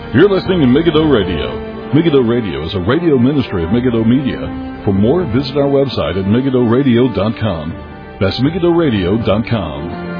You're listening to Megiddo Radio. Megiddo Radio is a radio ministry of Megiddo Media. For more, visit our website at megiddoradio.com. That's megiddoradio.com.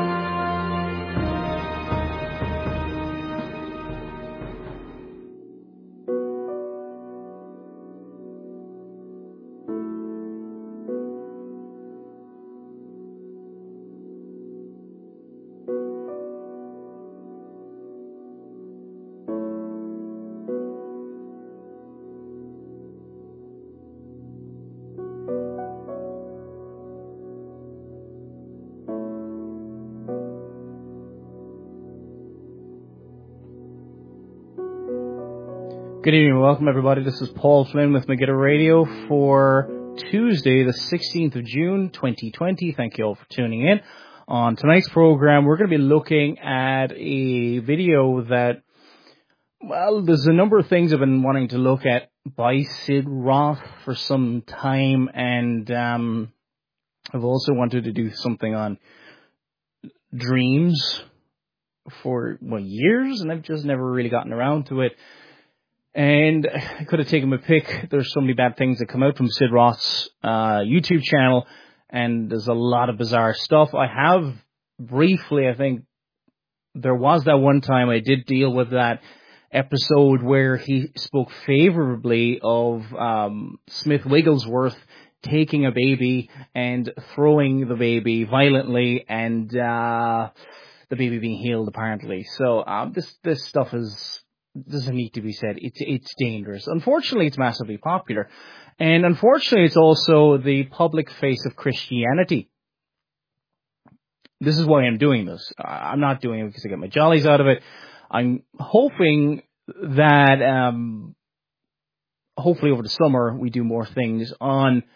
Good evening and welcome everybody. This is Paul Flynn with Megiddo Radio for Tuesday, the 16th of June, 2020. Thank you all for tuning in. On tonight's program, we're going to be looking at a video that, well, there's a number of things I've been wanting to look at by Sid Roth for some time, and I've also wanted to do something on dreams for, years, and I've just never really gotten around to it. And I could have taken my pick. There's so many bad things that come out from Sid Roth's YouTube channel, and there's a lot of bizarre stuff. I have briefly, I think, there was that one time I did deal with that episode where he spoke favorably of Smith Wigglesworth taking a baby and throwing the baby violently, and the baby being healed, apparently. So this stuff doesn't need to be said. It's dangerous. Unfortunately, it's massively popular. And unfortunately, it's also the public face of Christianity. This is why I'm doing this. I'm not doing it because I get my jollies out of it. I'm hoping that, hopefully over the summer, we do more things on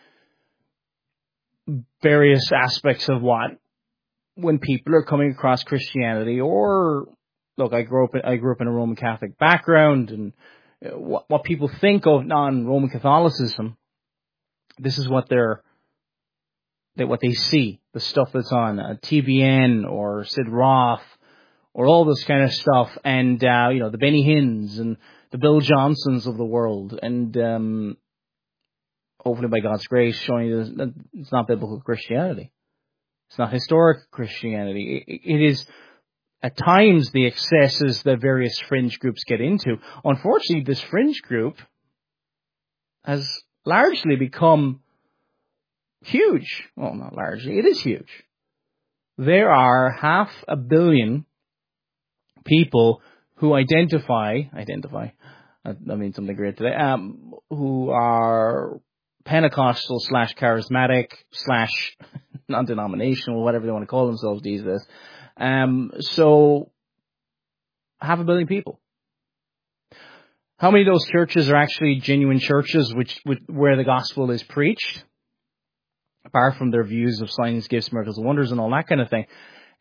various aspects of when people are coming across Christianity, or look, I grew up in a Roman Catholic background, and what people think of non-Roman Catholicism, this is what they see, the stuff that's on TBN or Sid Roth or all this kind of stuff, and the Benny Hinns and the Bill Johnsons of the world, and hopefully by God's grace, showing you that it's not biblical Christianity, it's not historic Christianity. It is at times the excesses that various fringe groups get into. Unfortunately, this fringe group has largely become huge. Well, not largely, it is huge. There are 500 million people who identify, that means something great today, who are Pentecostal / charismatic / non-denominational, whatever they want to call themselves these days. So 500 million people. How many of those churches are actually genuine churches where the gospel is preached? Apart from their views of signs, gifts, miracles, and wonders, and all that kind of thing.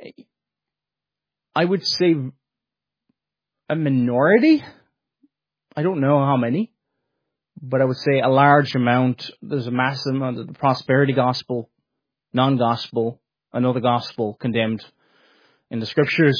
I would say a minority. I don't know how many, but I would say a large amount. There's a massive amount of the prosperity gospel, non-gospel, another gospel condemned in the scriptures.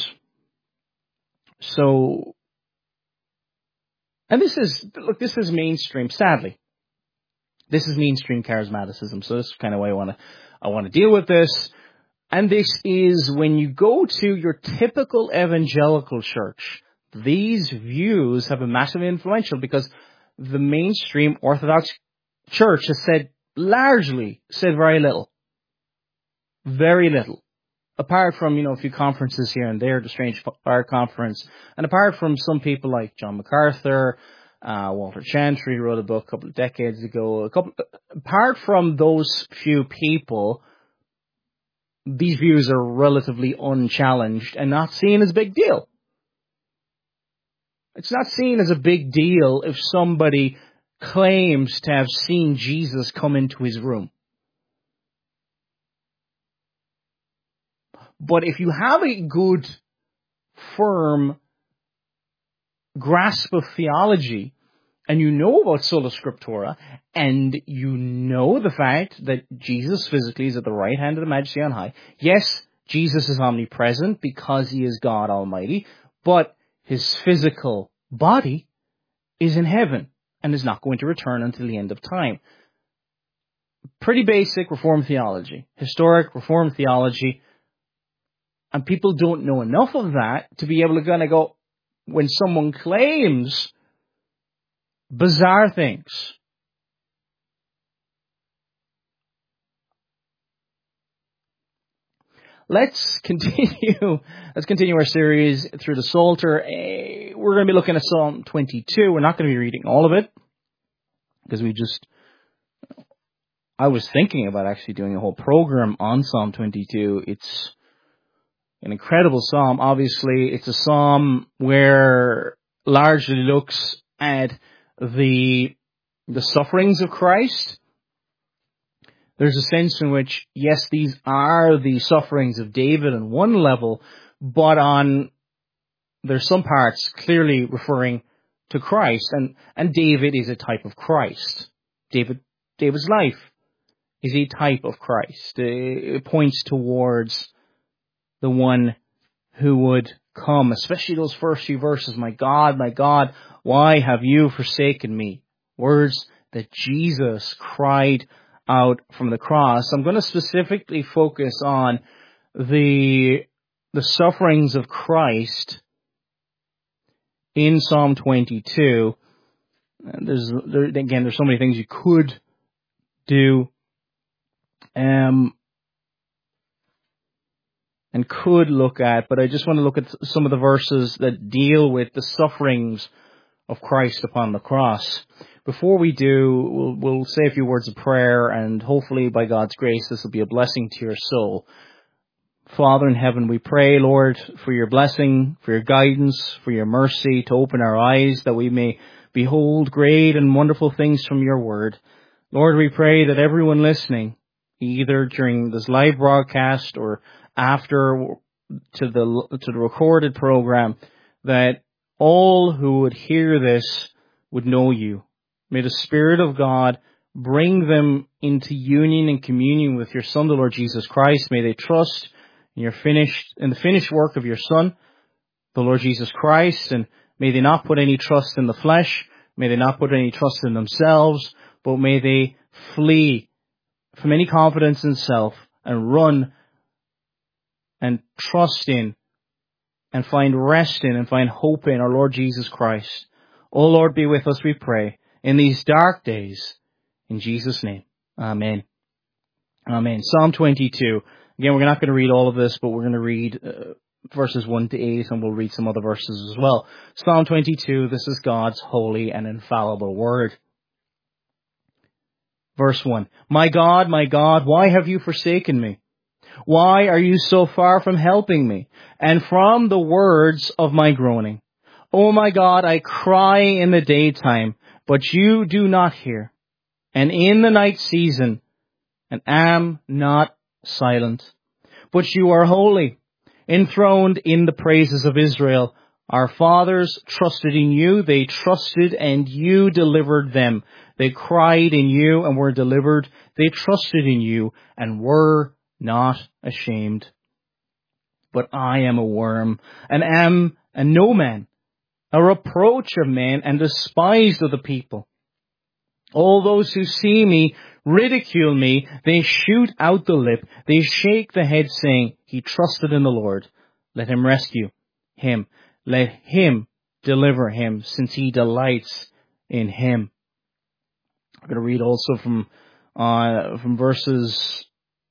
So, and this is mainstream, sadly. This is mainstream charismaticism. So this is kind of why I want to deal with this. And this is when you go to your typical evangelical church, these views have been massively influential because the mainstream Orthodox church has said very little. Very little. Apart from, a few conferences here and there, the Strange Fire Conference, and apart from some people like John MacArthur, Walter Chantry wrote a book a couple of decades ago. Apart from those few people, these views are relatively unchallenged and not seen as a big deal. It's not seen as a big deal if somebody claims to have seen Jesus come into his room. But if you have a good, firm grasp of theology, and you know about Sola Scriptura, and you know the fact that Jesus physically is at the right hand of the Majesty on high, yes, Jesus is omnipresent because he is God Almighty, but his physical body is in heaven and is not going to return until the end of time. Pretty basic Reformed theology, historic Reformed theology, and people don't know enough of that to be able to kind of go, when someone claims bizarre things, Let's continue our series through the Psalter. We're going to be looking at Psalm 22. We're not going to be reading all of it, because I was thinking about actually doing a whole program on Psalm 22. It's an incredible psalm. Obviously, it's a psalm where largely looks at the sufferings of Christ. There's a sense in which, yes, these are the sufferings of David on one level, but there's some parts clearly referring to Christ, and David is a type of Christ. David's life is a type of Christ. It points towards the one who would come, especially those first few verses. My God, why have you forsaken me? Words that Jesus cried out from the cross. I'm going to specifically focus on the sufferings of Christ in Psalm 22. There's so many things you could do and could look at, but I just want to look at some of the verses that deal with the sufferings of Christ upon the cross. Before we do, we'll say a few words of prayer, and hopefully by God's grace this will be a blessing to your soul. Father in heaven, we pray, Lord, for your blessing, for your guidance, for your mercy, to open our eyes that we may behold great and wonderful things from your word. Lord, we pray that everyone listening, either during this live broadcast or after to the recorded program, that all who would hear this would know you. May the Spirit of God bring them into union and communion with your Son, the Lord Jesus Christ. May they trust in the finished work of your Son, the Lord Jesus Christ, and may they not put any trust in the flesh. May they not put any trust in themselves, but may they flee from any confidence in self and run and trust in and find rest in and find hope in our Lord Jesus Christ. O Lord, be with us, we pray, in these dark days. In Jesus' name, amen. Amen. Psalm 22. Again, we're not going to read all of this, but we're going to read verses 1 to 8, and we'll read some other verses as well. Psalm 22, this is God's holy and infallible word. Verse 1. My God, why have you forsaken me? Why are you so far from helping me, and from the words of my groaning? O my God, I cry in the daytime, but you do not hear, and in the night season, and am not silent. But you are holy, enthroned in the praises of Israel. Our fathers trusted in you, they trusted, and you delivered them. They cried in you and were delivered. They trusted in you and were not ashamed. But I am a worm, and am a no man, a reproach of men, and despised of the people. All those who see me ridicule me. They shoot out the lip. They shake the head, saying, he trusted in the Lord. Let him rescue him. Let him deliver him, since he delights in him. I'm going to read also from verses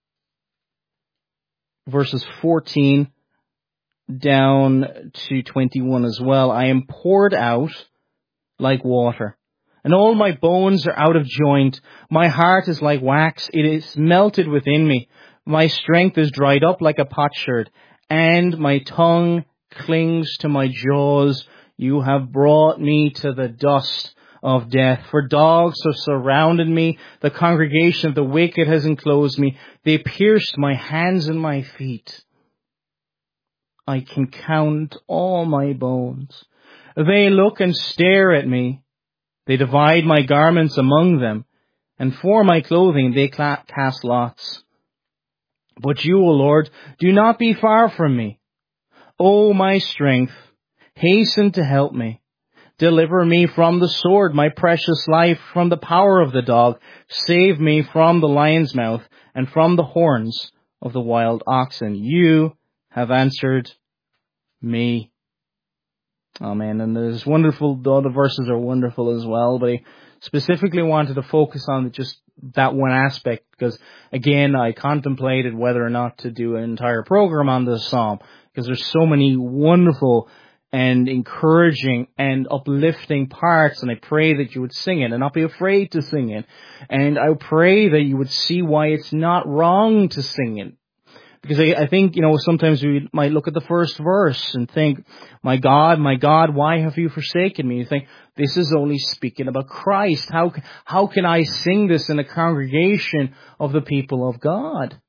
14 down to 21 as well. I am poured out like water, and all my bones are out of joint. My heart is like wax, it is melted within me. My strength is dried up like a potsherd, and my tongue clings to my jaws. You have brought me to the dust of death. For dogs have surrounded me. The congregation of the wicked has enclosed me. They pierced my hands and my feet. I can count all my bones. They look and stare at me. They divide my garments among them, and for my clothing they cast lots. But you, O Lord, do not be far from me. O my strength, hasten to help me. Deliver me from the sword, my precious life, from the power of the dog. Save me from the lion's mouth and from the horns of the wild oxen. You have answered me. Amen. And there's wonderful, the other verses are wonderful as well, but I specifically wanted to focus on just that one aspect because, again, I contemplated whether or not to do an entire program on this psalm because there's so many wonderful and encouraging and uplifting parts, and I pray that you would sing it and not be afraid to sing it. And I pray that you would see why it's not wrong to sing it. Because I think, sometimes we might look at the first verse and think, my God, why have you forsaken me? You think, this is only speaking about Christ. How can I sing this in a congregation of the people of God?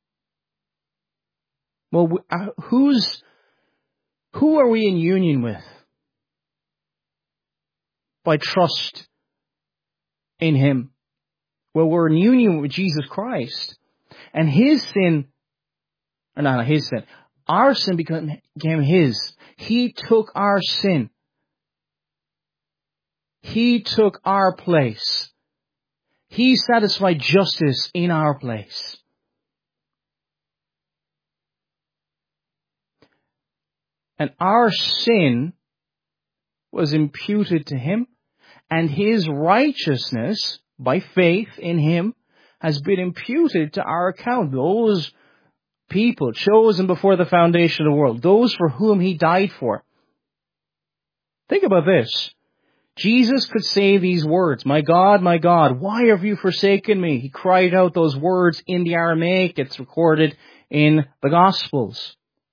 Well, who are we in union with? By trust in Him. Well, we're in union with Jesus Christ. And our sin became His. He took our sin. He took our place. He satisfied justice in our place. And our sin was imputed to Him, and His righteousness, by faith in Him, has been imputed to our account. Those people chosen before the foundation of the world, those for whom He died for. Think about this. Jesus could say these words, my God, why have you forsaken me? He cried out those words in the Aramaic. It's recorded in the Gospels.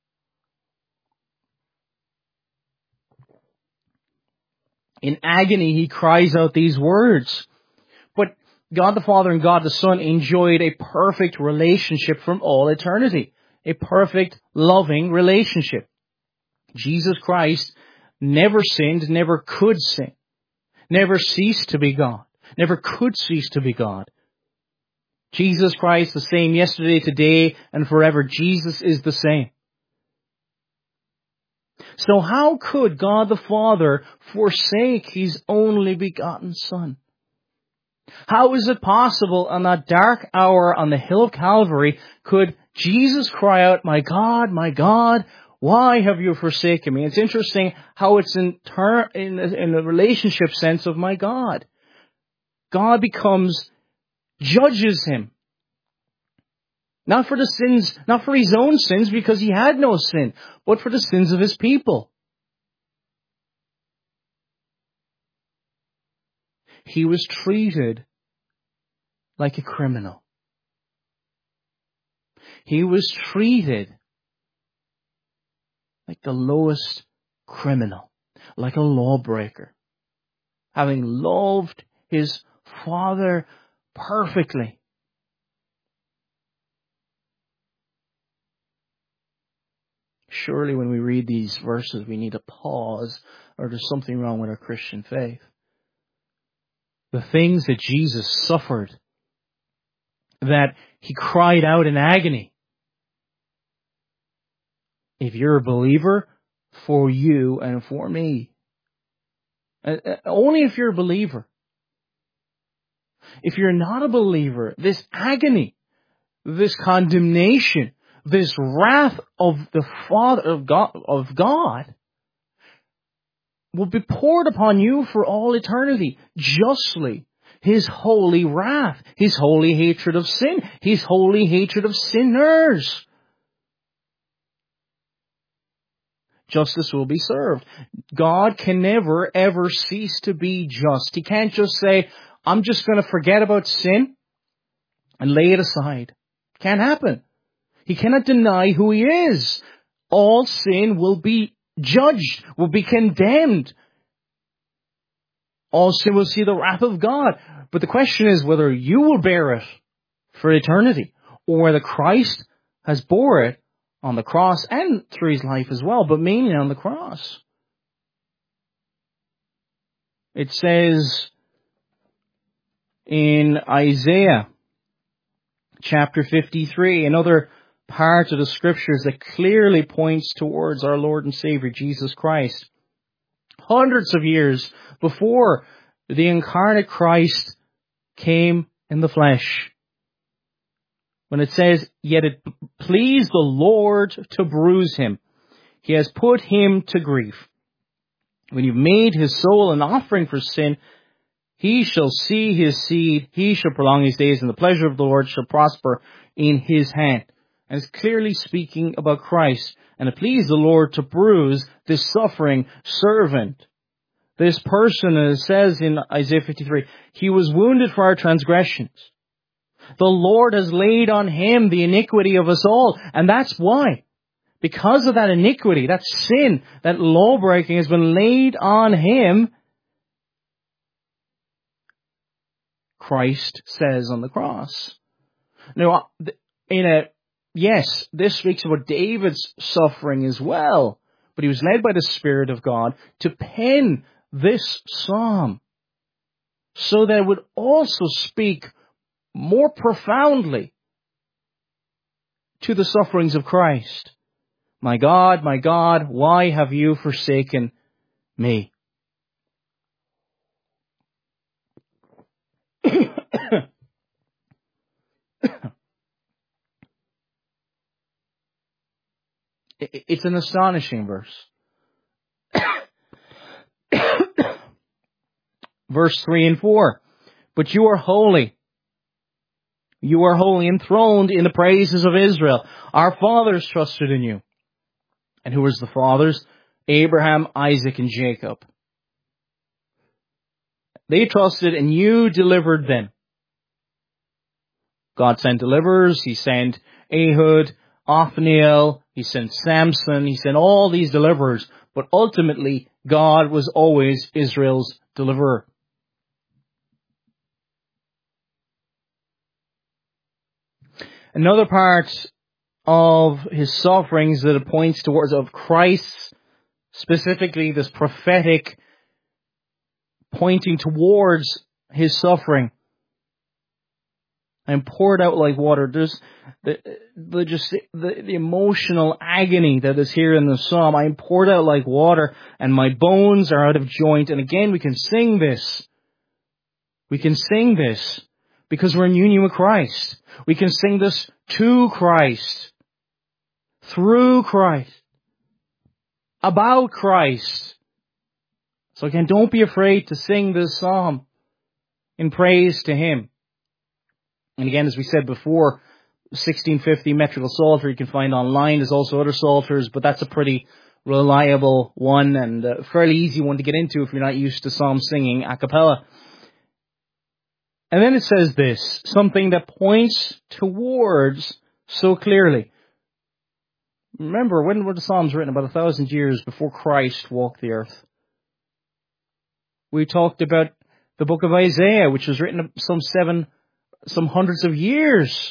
In agony, He cries out these words. But God the Father and God the Son enjoyed a perfect relationship from all eternity. A perfect, loving relationship. Jesus Christ never sinned, never could sin. Never ceased to be God. Never could cease to be God. Jesus Christ, the same yesterday, today, and forever. Jesus is the same. So how could God the Father forsake His only begotten Son? How is it possible on that dark hour on the hill of Calvary could Jesus cry out, my God, why have you forsaken me? It's interesting how it's in the relationship sense of my God. God judges him. Not for His own sins because He had no sin, but for the sins of His people. He was treated like a criminal. He was treated like the lowest criminal, like a lawbreaker, having loved His Father perfectly. Surely when we read these verses, we need to pause, or there's something wrong with our Christian faith. The things that Jesus suffered, that He cried out in agony. If you're a believer, for you and for me. Only if you're a believer. If you're not a believer, this agony, this condemnation, this wrath of the Father of God will be poured upon you for all eternity, justly. His holy wrath, His holy hatred of sin, His holy hatred of sinners. Justice will be served. God can never, ever cease to be just. He can't just say, I'm just going to forget about sin and lay it aside. Can't happen. He cannot deny who He is. All sin will be judged, will be condemned. All sin will see the wrath of God. But the question is whether you will bear it for eternity, or whether Christ has bore it on the cross and through His life as well, but mainly on the cross. It says in Isaiah chapter 53, another part of the Scriptures that clearly points towards our Lord and Savior Jesus Christ. hundreds of years before the incarnate Christ came in the flesh. When it says, yet it pleased the Lord to bruise him. He has put him to grief. When you've made his soul an offering for sin, he shall see his seed, he shall prolong his days, and the pleasure of the Lord shall prosper in his hand. And it's clearly speaking about Christ. And it pleased the Lord to bruise this suffering servant. This person, as it says in Isaiah 53, he was wounded for our transgressions. The Lord has laid on him the iniquity of us all. And that's why. Because of that iniquity, that sin, that law-breaking has been laid on him, Christ says on the cross. Now, yes, this speaks about David's suffering as well. But he was led by the Spirit of God to pen this psalm so that it would also speak more profoundly to the sufferings of Christ. My God, why have you forsaken me? It's an astonishing verse. Verse 3 and 4. But you are holy. You are holy, enthroned in the praises of Israel. Our fathers trusted in you. And who was the fathers? Abraham, Isaac, and Jacob. They trusted and you delivered them. God sent deliverers. He sent Ehud, Othniel. He sent Samson. He sent all these deliverers. But ultimately, God was always Israel's deliverer. Another part of his sufferings that it points towards of Christ, specifically this prophetic pointing towards his suffering. I am poured out like water. There's the emotional agony that is here in the psalm. I am poured out like water, and my bones are out of joint. And again, we can sing this. We can sing this because we're in union with Christ. We can sing this to Christ, through Christ, about Christ. So again, don't be afraid to sing this psalm in praise to Him. And again, as we said before, 1650 metrical psalter you can find online. There's also other psalters, but that's a pretty reliable one and a fairly easy one to get into if you're not used to psalm singing a cappella. And then it says this, something that points towards so clearly. Remember, when were the Psalms written? About 1,000 years before Christ walked the earth. We talked about the book of Isaiah, which was written some hundreds of years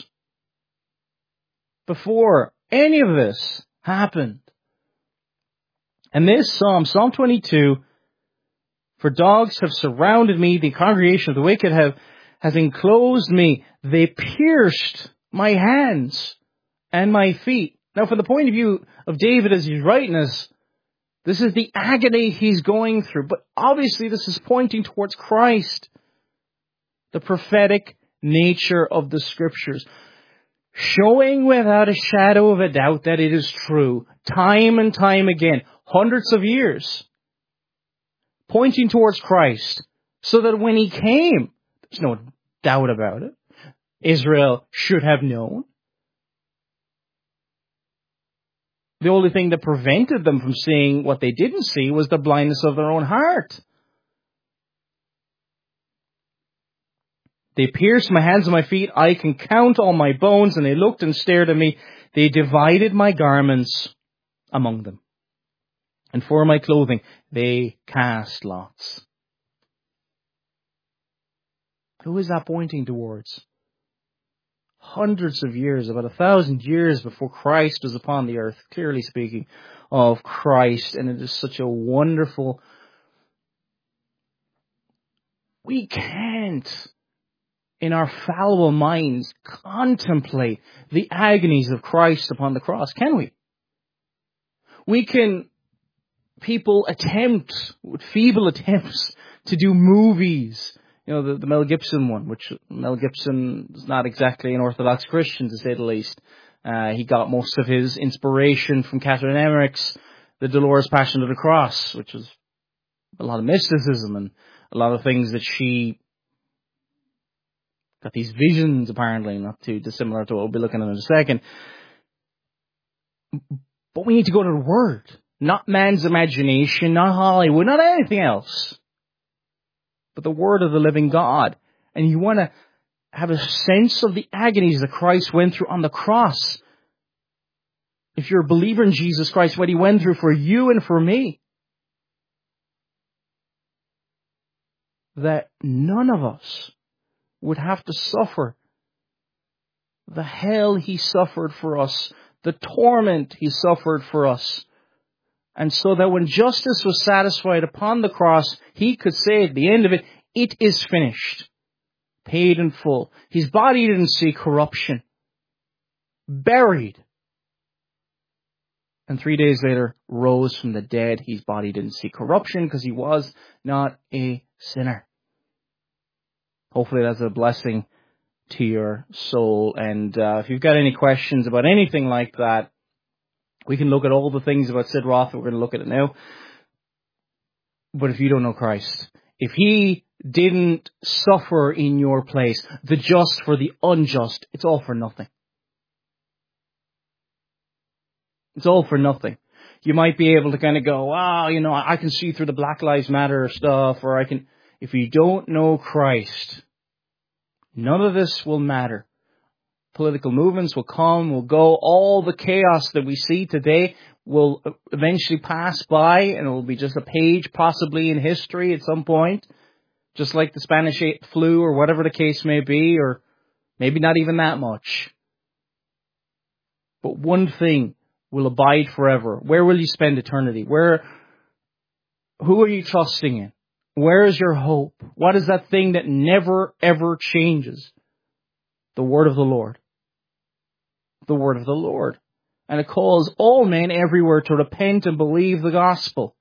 before any of this happened. And this Psalm 22, for dogs have surrounded me, the congregation of the wicked has enclosed me, they pierced my hands and my feet. Now, from the point of view of David as he's writing this is the agony he's going through. But obviously this is pointing towards Christ, the prophetic nature of the Scriptures, showing without a shadow of a doubt that it is true, time and time again, hundreds of years, pointing towards Christ, so that when He came, there's no doubt about it, Israel should have known. The only thing that prevented them from seeing what they didn't see was the blindness of their own heart. They pierced my hands and my feet. I can count all my bones. And they looked and stared at me. They divided my garments among them. And for my clothing, they cast lots. Who is that pointing towards? Hundreds of years, about 1,000 years before Christ was upon the earth, clearly speaking of Christ. And it is such a wonderful... We can't, in our fallible minds, contemplate the agonies of Christ upon the cross, can we? We can people with feeble attempts to do movies. The Mel Gibson one, which Mel Gibson is not exactly an Orthodox Christian, to say the least. He got most of his inspiration from Catherine Emmerich's The Dolores Passion of the Cross, which was a lot of mysticism and a lot of things that she got these visions, apparently, not too dissimilar to what we'll be looking at in a second. But we need to go to the Word, not man's imagination, not Hollywood, not anything else, but the Word of the living God. And you want to have a sense of the agonies that Christ went through on the cross. If you're a believer in Jesus Christ, what He went through for you and for me, that none of us would have to suffer the hell He suffered for us, the torment He suffered for us. And so that when justice was satisfied upon the cross, He could say at the end of it, it is finished. Paid in full. His body didn't see corruption. Buried. And 3 days later, rose from the dead. His body didn't see corruption because He was not a sinner. Hopefully that's a blessing to your soul. And if you've got any questions about anything like that, we can look at all the things about Sid Roth. We're going to look at it now. But if you don't know Christ, if He didn't suffer in your place, the just for the unjust, it's all for nothing. It's all for nothing. You might be able to kind of go, I can see through the Black Lives Matter stuff, or I can... If you don't know Christ, none of this will matter. Political movements will come, will go. All the chaos that we see today will eventually pass by, and it will be just a page possibly in history at some point. Just like the Spanish flu or whatever the case may be, or maybe not even that much. But one thing will abide forever. Where will you spend eternity? Who are you trusting in? Where is your hope? What is that thing that never, ever changes? The Word of the Lord. The Word of the Lord. And it calls all men everywhere to repent and believe the gospel.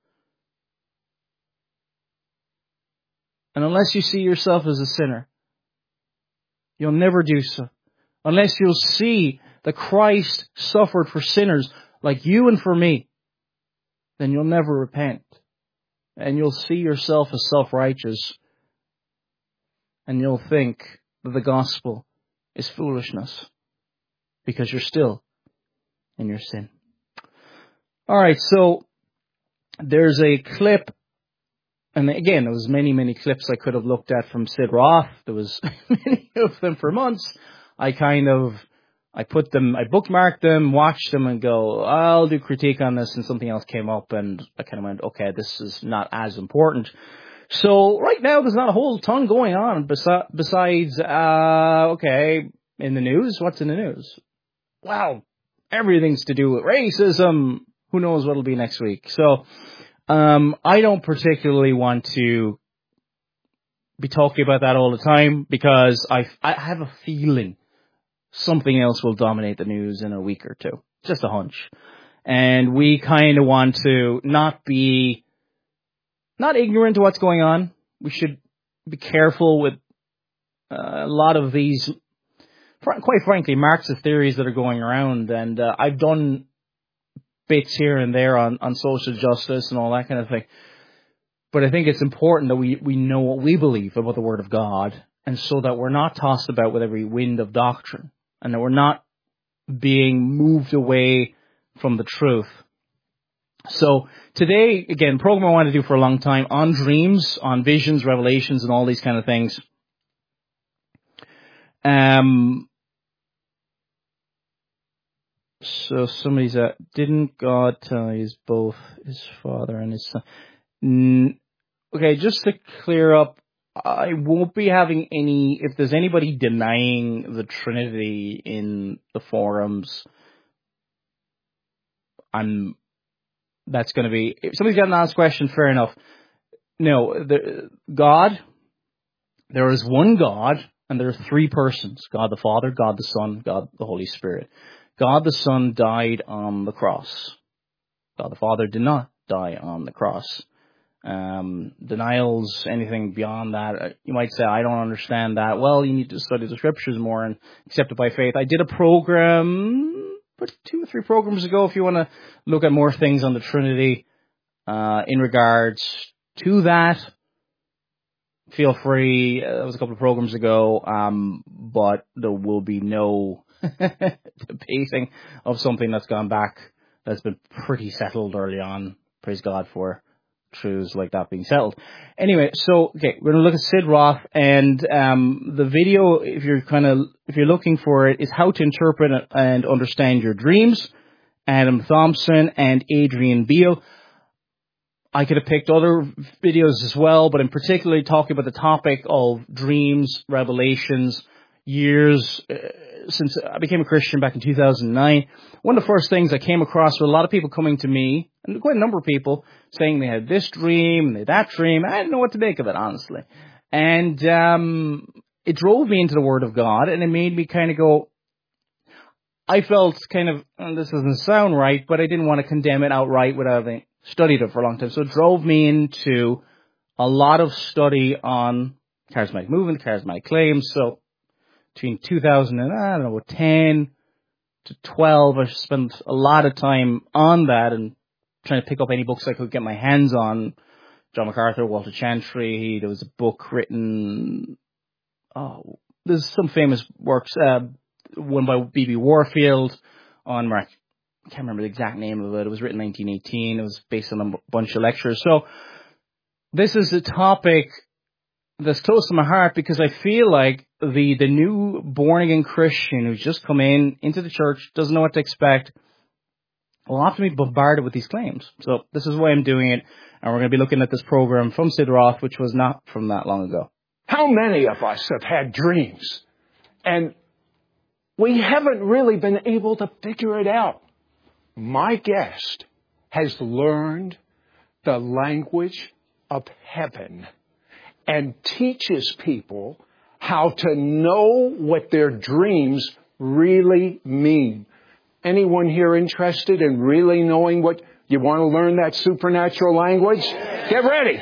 And unless you see yourself as a sinner, you'll never do so. Unless you'll see that Christ suffered for sinners like you and for me, then you'll never repent. And you'll see yourself as self-righteous. And you'll think that the gospel is foolishness because you're still in your sin. All right, so there's a clip. And again, there was many, many clips I could have looked at from Sid Roth. There was many of them for months. I bookmarked them, watched them, and go, I'll do critique on this, and something else came up, and I kind of went, okay, this is not as important. So right now, there's not a whole ton going on besides, in the news. What's in the news? Wow, everything's to do with racism. Who knows what'll be next week? So I don't particularly want to be talking about that all the time because I have a feeling something else will dominate the news in a week or two. Just a hunch. And we kind of want to not ignorant to what's going on. We should be careful with a lot of these, quite frankly, Marxist theories that are going around. And I've done bits here and there on social justice and all that kind of thing. But I think it's important that we know what we believe about the Word of God, and so that we're not tossed about with every wind of doctrine, and that we're not being moved away from the truth. So today, again, program I want to do for a long time on dreams, on visions, revelations, and all these kind of things. So somebody's didn't God tell He's both His Father and His Son? Okay, just to clear up, I won't be having any, if there's anybody denying the Trinity in the forums, that's going to be, if somebody's got an honest question, fair enough. No, God, there is one God, and there are three persons, God the Father, God the Son, God the Holy Spirit. God the Son died on the cross. God the Father did not die on the cross. Denials, anything beyond that, you might say, I don't understand that. Well, you need to study the scriptures more and accept it by faith. I did a program 2 or 3 programs ago, if you want to look at more things on the Trinity in regards to that. Feel free. That was a couple of programs ago, but there will be no debating of something that's gone back, that's been pretty settled early on. Praise God for truths like that being settled. Anyway, so okay, we're going to look at Sid Roth, and the video, if you're looking for it, is How to Interpret and Understand Your Dreams. Adam Thompson and Adrian Beale. I could have picked other videos as well, but I'm particularly talking about the topic of dreams, revelations, years since I became a Christian back in 2009. One of the first things I came across were a lot of people coming to me, and quite a number of people, saying they had this dream and they had that dream. I didn't know what to make of it, honestly. And it drove me into the Word of God, and it made me kind of go, I felt kind of, this doesn't sound right, but I didn't want to condemn it outright without having studied it for a long time. So it drove me into a lot of study on charismatic movement, charismatic claims. So between 2010 to 12, I spent a lot of time on that and trying to pick up any books I could get my hands on. John MacArthur, Walter Chantry. There was a book written, there's some famous works, one by B.B. Warfield on Mark. I can't remember the exact name of it. It was written in 1918. It was based on a bunch of lectures. So this is a topic that's close to my heart because I feel like the new born-again Christian who's just come into the church, doesn't know what to expect, will often be bombarded with these claims. So this is why I'm doing it, and we're going to be looking at this program from Sid Roth, which was not from that long ago. How many of us have had dreams, and we haven't really been able to figure it out? My guest has learned the language of heaven and teaches people how to know what their dreams really mean. Anyone here interested in really knowing what you want to learn, that supernatural language? Get ready.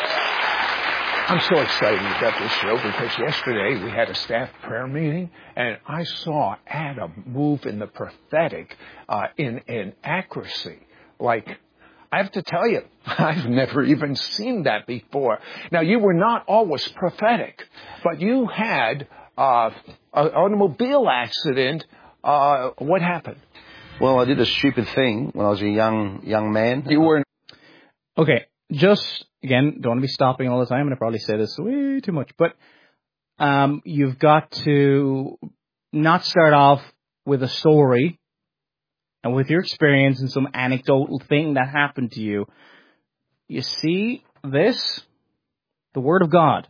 I'm so excited about this show because yesterday we had a staff prayer meeting and I saw Adam move in the prophetic in accuracy. Like, I have to tell you, I've never even seen that before. Now, you were not always prophetic, but you had an automobile accident. What happened? Well, I did a stupid thing when I was a young man. You were... Okay, just, again, don't want to be stopping all the time, and I probably say this way too much, but you've got to not start off with a story and with your experience and some anecdotal thing that happened to you. You see this? The Word of God.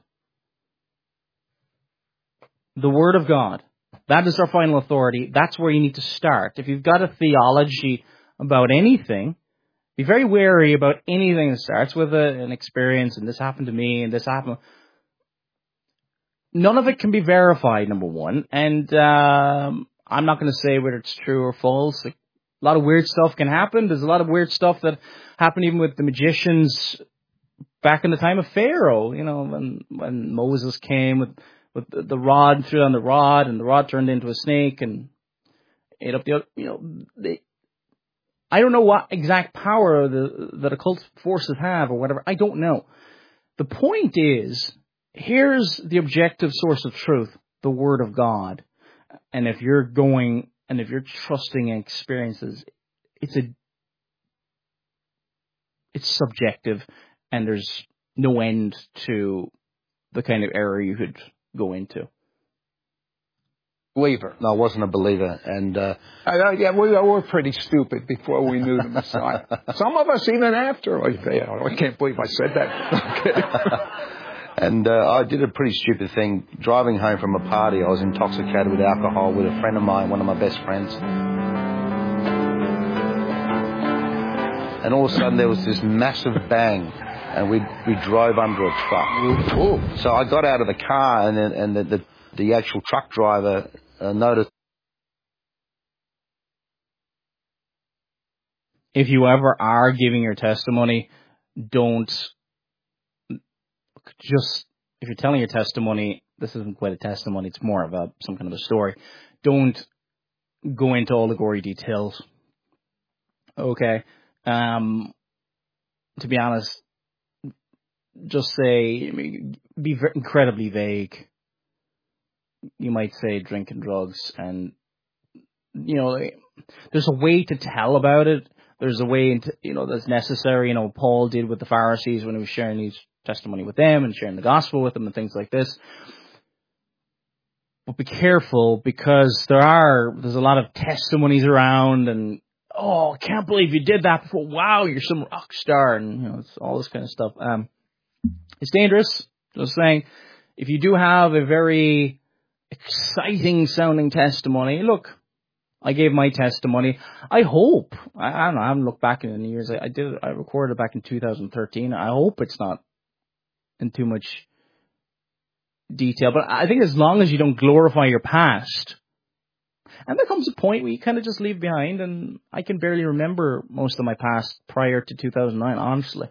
The Word of God. That is our final authority. That's where you need to start. If you've got a theology about anything, be very wary about anything that starts with an experience, and this happened to me, and this happened. None of it can be verified, number one. And I'm not going to say whether it's true or false. Like, a lot of weird stuff can happen. There's a lot of weird stuff that happened even with the magicians back in the time of Pharaoh. You know, when Moses came with the rod, threw on the rod, and the rod turned into a snake and ate up the. I don't know what exact power that occult forces have or whatever. I don't know. The point is, here's the objective source of truth, the Word of God. And if you're trusting in experiences, it's subjective, and there's no end to the kind of error you could go into. Believer. No, I wasn't a believer, and yeah, we were pretty stupid before we knew the Messiah. Some of us even after. I can't believe I said that. And I did a pretty stupid thing. Driving home from a party, I was intoxicated with alcohol with a friend of mine, one of my best friends. And all of a sudden there was this massive bang, and we drove under a truck. Ooh. So I got out of the car, and the actual truck driver noticed. if you ever are giving your testimony, don't just, if you're telling your testimony, this isn't quite a testimony, it's more of some kind of a story. Don't go into all the gory details. Okay. To be honest, just say, be incredibly vague. You might say drinking, drugs, and, there's a way to tell about it. There's a way, that's necessary. Paul did with the Pharisees when he was sharing his testimony with them and sharing the gospel with them and things like this. But be careful, because there's a lot of testimonies around, and, oh, I can't believe you did that before. Wow, you're some rock star, and, it's all this kind of stuff. It's dangerous. Just saying, if you do have a very exciting sounding testimony, look, I gave my testimony. I hope, I don't know, I haven't looked back in the years. I recorded it back in 2013. I hope it's not in too much detail, but I think as long as you don't glorify your past, and there comes a point where you kind of just leave behind, and I can barely remember most of my past prior to 2009, honestly.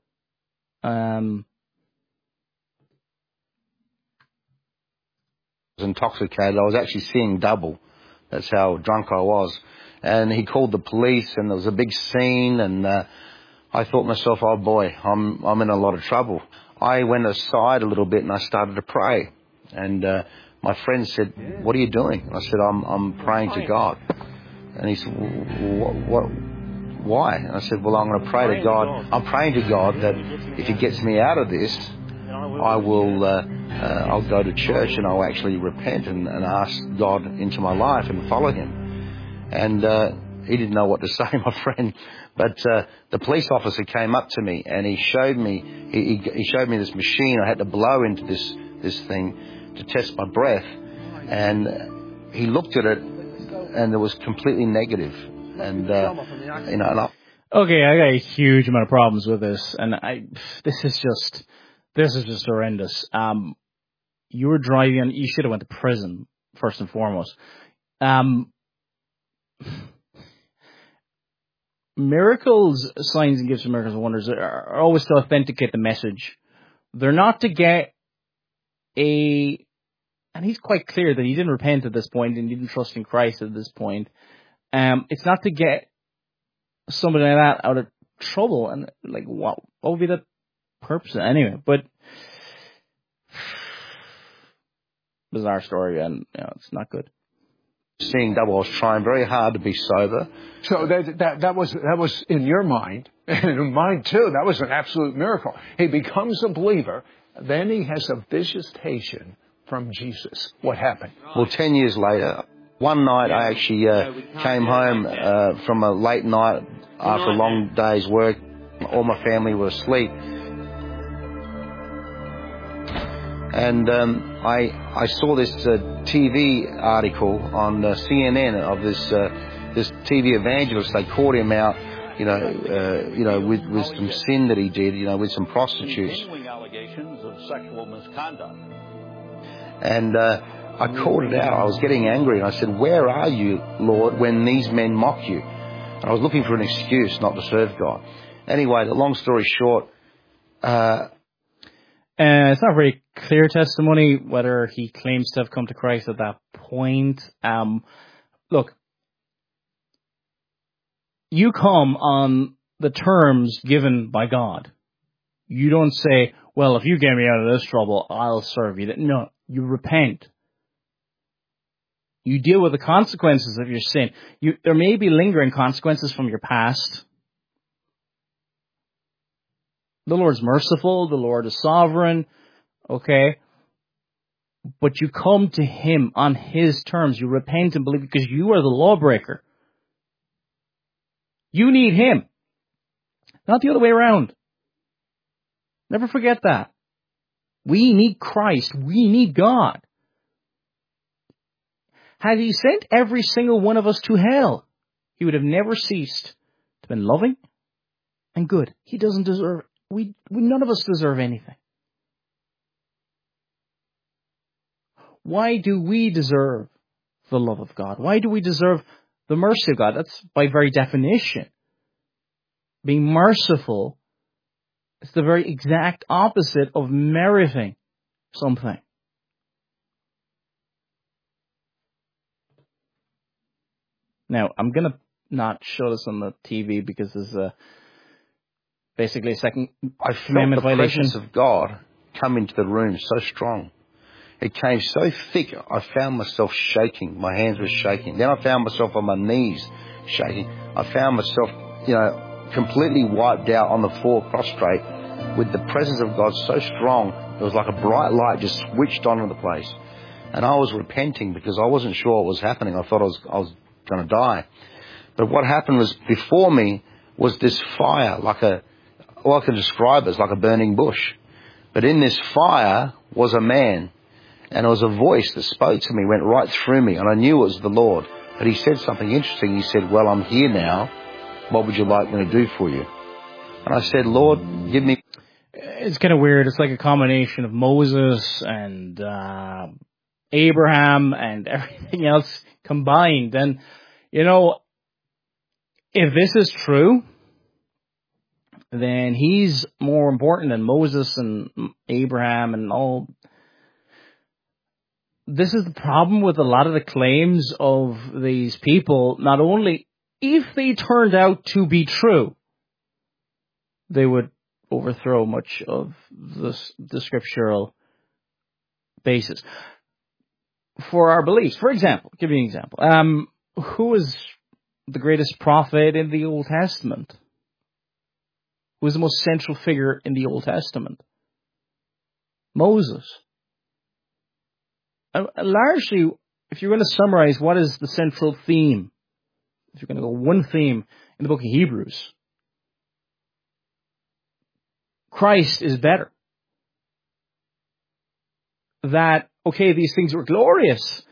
I was intoxicated. I was actually seeing double. That's how drunk I was. And he called the police, and there was a big scene, and I thought to myself, oh boy, I'm in a lot of trouble. I went aside a little bit and I started to pray. And my friend said, what are you doing? And I said, I'm praying to God. And he said, what? Why? And I said, well, I'm going to pray to God. I'm praying to God that if he gets me out of this, I will, I'll go to church and I'll actually repent and ask God into my life and follow him. And he didn't know what to say, my friend. But the police officer came up to me and he showed me, he showed me this machine. I had to blow into this thing to test my breath. And he looked at it and it was completely negative. And, and okay, I got a huge amount of problems with this. And this is just horrendous. You were driving, you should have went to prison, first and foremost. Miracles, signs and gifts of miracles and wonders are always to authenticate the message. They're not to get and he's quite clear that he didn't repent at this point and he didn't trust in Christ at this point. It's not to get somebody like that out of trouble, and like, what would be the purpose? Anyway, but bizarre story, and it's not good. Seeing double, I was trying very hard to be sober. So that was in your mind, and in mine too. That was an absolute miracle. He becomes a believer, then he has a visitation from Jesus. What happened? Well, 10 years later, one night I actually came home from a late night after a long day's work. All my family were asleep. And I saw this TV article on CNN of this TV evangelist. They caught him out, with some sin that he did, with some prostitutes. Allegations of sexual misconduct. And I called it out. I was getting angry, and I said, "Where are you, Lord, when these men mock you?" And I was looking for an excuse not to serve God. Anyway, the long story short. It's not a very clear testimony whether he claims to have come to Christ at that point. Look, you come on the terms given by God. You don't say, well, if you get me out of this trouble, I'll serve you. No, you repent. You deal with the consequences of your sin. There may be lingering consequences from your past. The Lord's merciful. The Lord is sovereign. Okay? But you come to him on his terms. You repent and believe because you are the lawbreaker. You need him. Not the other way around. Never forget that. We need Christ. We need God. Had he sent every single one of us to hell, he would have never ceased to have been loving and good. He doesn't deserve, none of us deserve anything. Why do we deserve the love of God? Why do we deserve the mercy of God? That's by very definition. Being merciful is the very exact opposite of meriting something. Now, I'm going to not show this on the TV because this is basically a second commandment violation. I felt the presence of God come into the room so strong. It came so thick, I found myself shaking. My hands were shaking. Then I found myself on my knees shaking. I found myself, completely wiped out on the floor, prostrate, with the presence of God so strong. It was like a bright light just switched on in the place. And I was repenting because I wasn't sure what was happening. I thought I was going to die. But what happened was, before me was this fire, all I can describe it as like a burning bush. But in this fire was a man, and it was a voice that spoke to me, went right through me, and I knew it was the Lord. But he said something interesting. He said, "Well, I'm here now. What would you like me to do for you?" And I said, "Lord, give me..." It's kind of weird. It's like a combination of Moses and Abraham and everything else combined. And, if this is true, then he's more important than Moses and Abraham and all. This is the problem with a lot of the claims of these people. Not only if they turned out to be true, they would overthrow much of the scriptural basis for our beliefs. For example, give you an example. Who is the greatest prophet in the Old Testament? Who is the most central figure in the Old Testament? Moses. Largely, if you're going to summarize what is the central theme, if you're going to go one theme in the book of Hebrews, Christ is better. That, okay, these things were glorious,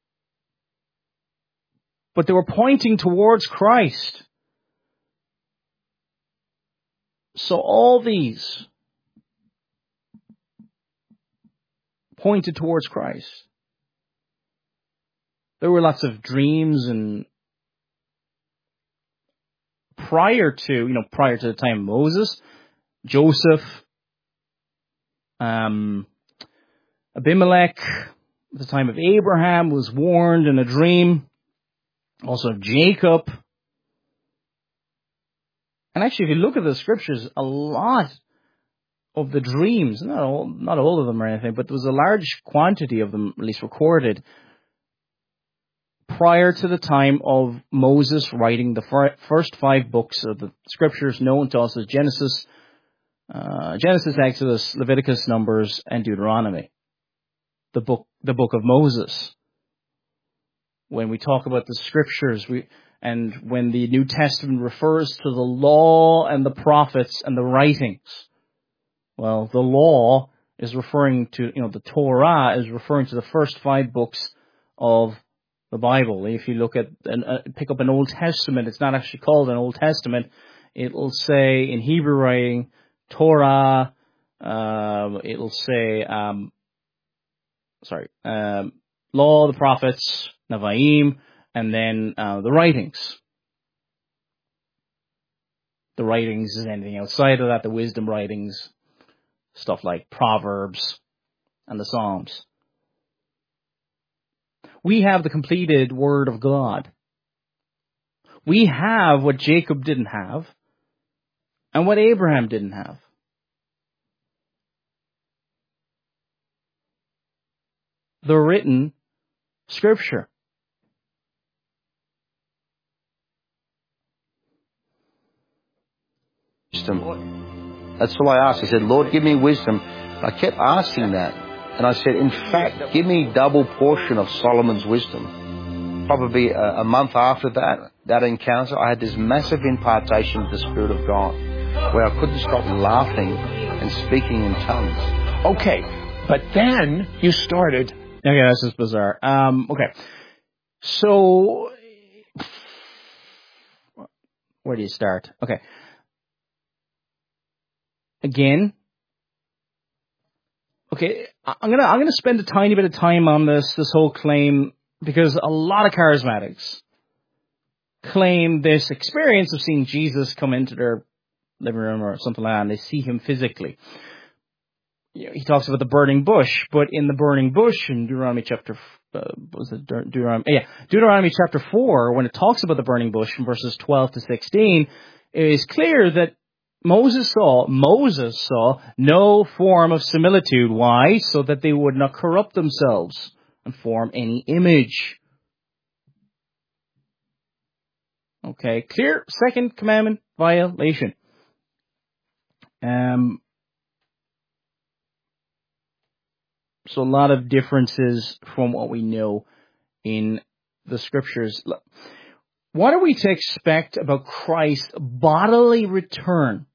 but they were pointing towards Christ. So all these pointed towards Christ. There were lots of dreams, and prior to the time of Moses, Joseph, Abimelech, at the time of Abraham, was warned in a dream. Also Jacob. And actually, if you look at the scriptures, a lot of the dreams, not all of them or anything, but there was a large quantity of them, at least recorded, prior to the time of Moses writing the first 5 books of the scriptures known to us as Genesis, Exodus, Leviticus, Numbers, and Deuteronomy. The book of Moses. When we talk about the scriptures, and when the New Testament refers to the law and the prophets and the writings, well, the law is referring to, the Torah is referring to the first 5 books of the Bible. If you look at pick up an Old Testament, it's not actually called an Old Testament. It'll say in Hebrew writing Torah. It'll say law, the prophets, Nevi'im, and then the writings. The writings is anything outside of that, the wisdom writings, stuff like Proverbs and the Psalms. We have the completed Word of God. We have what Jacob didn't have and what Abraham didn't have. The written Scripture. Wisdom. That's all I asked. I said, "Lord, give me wisdom." I kept asking that. And I said, "In fact, give me double portion of Solomon's wisdom." Probably a month after that encounter, I had this massive impartation of the Spirit of God, where I couldn't stop laughing and speaking in tongues. Okay, but then you started... Okay, that's just bizarre. Okay, so... Where do you start? Okay. Again... Okay, I'm gonna spend a tiny bit of time on this whole claim, because a lot of charismatics claim this experience of seeing Jesus come into their living room or something like that, and they see him physically. He talks about the burning bush, but in the burning bush in Deuteronomy chapter, Deuteronomy chapter 4, when it talks about the burning bush in verses 12 to 16, it is clear that Moses saw no form of similitude. Why? So that they would not corrupt themselves and form any image. Okay, clear second commandment violation. So a lot of differences from what we know in the scriptures. What are we to expect about Christ's bodily return?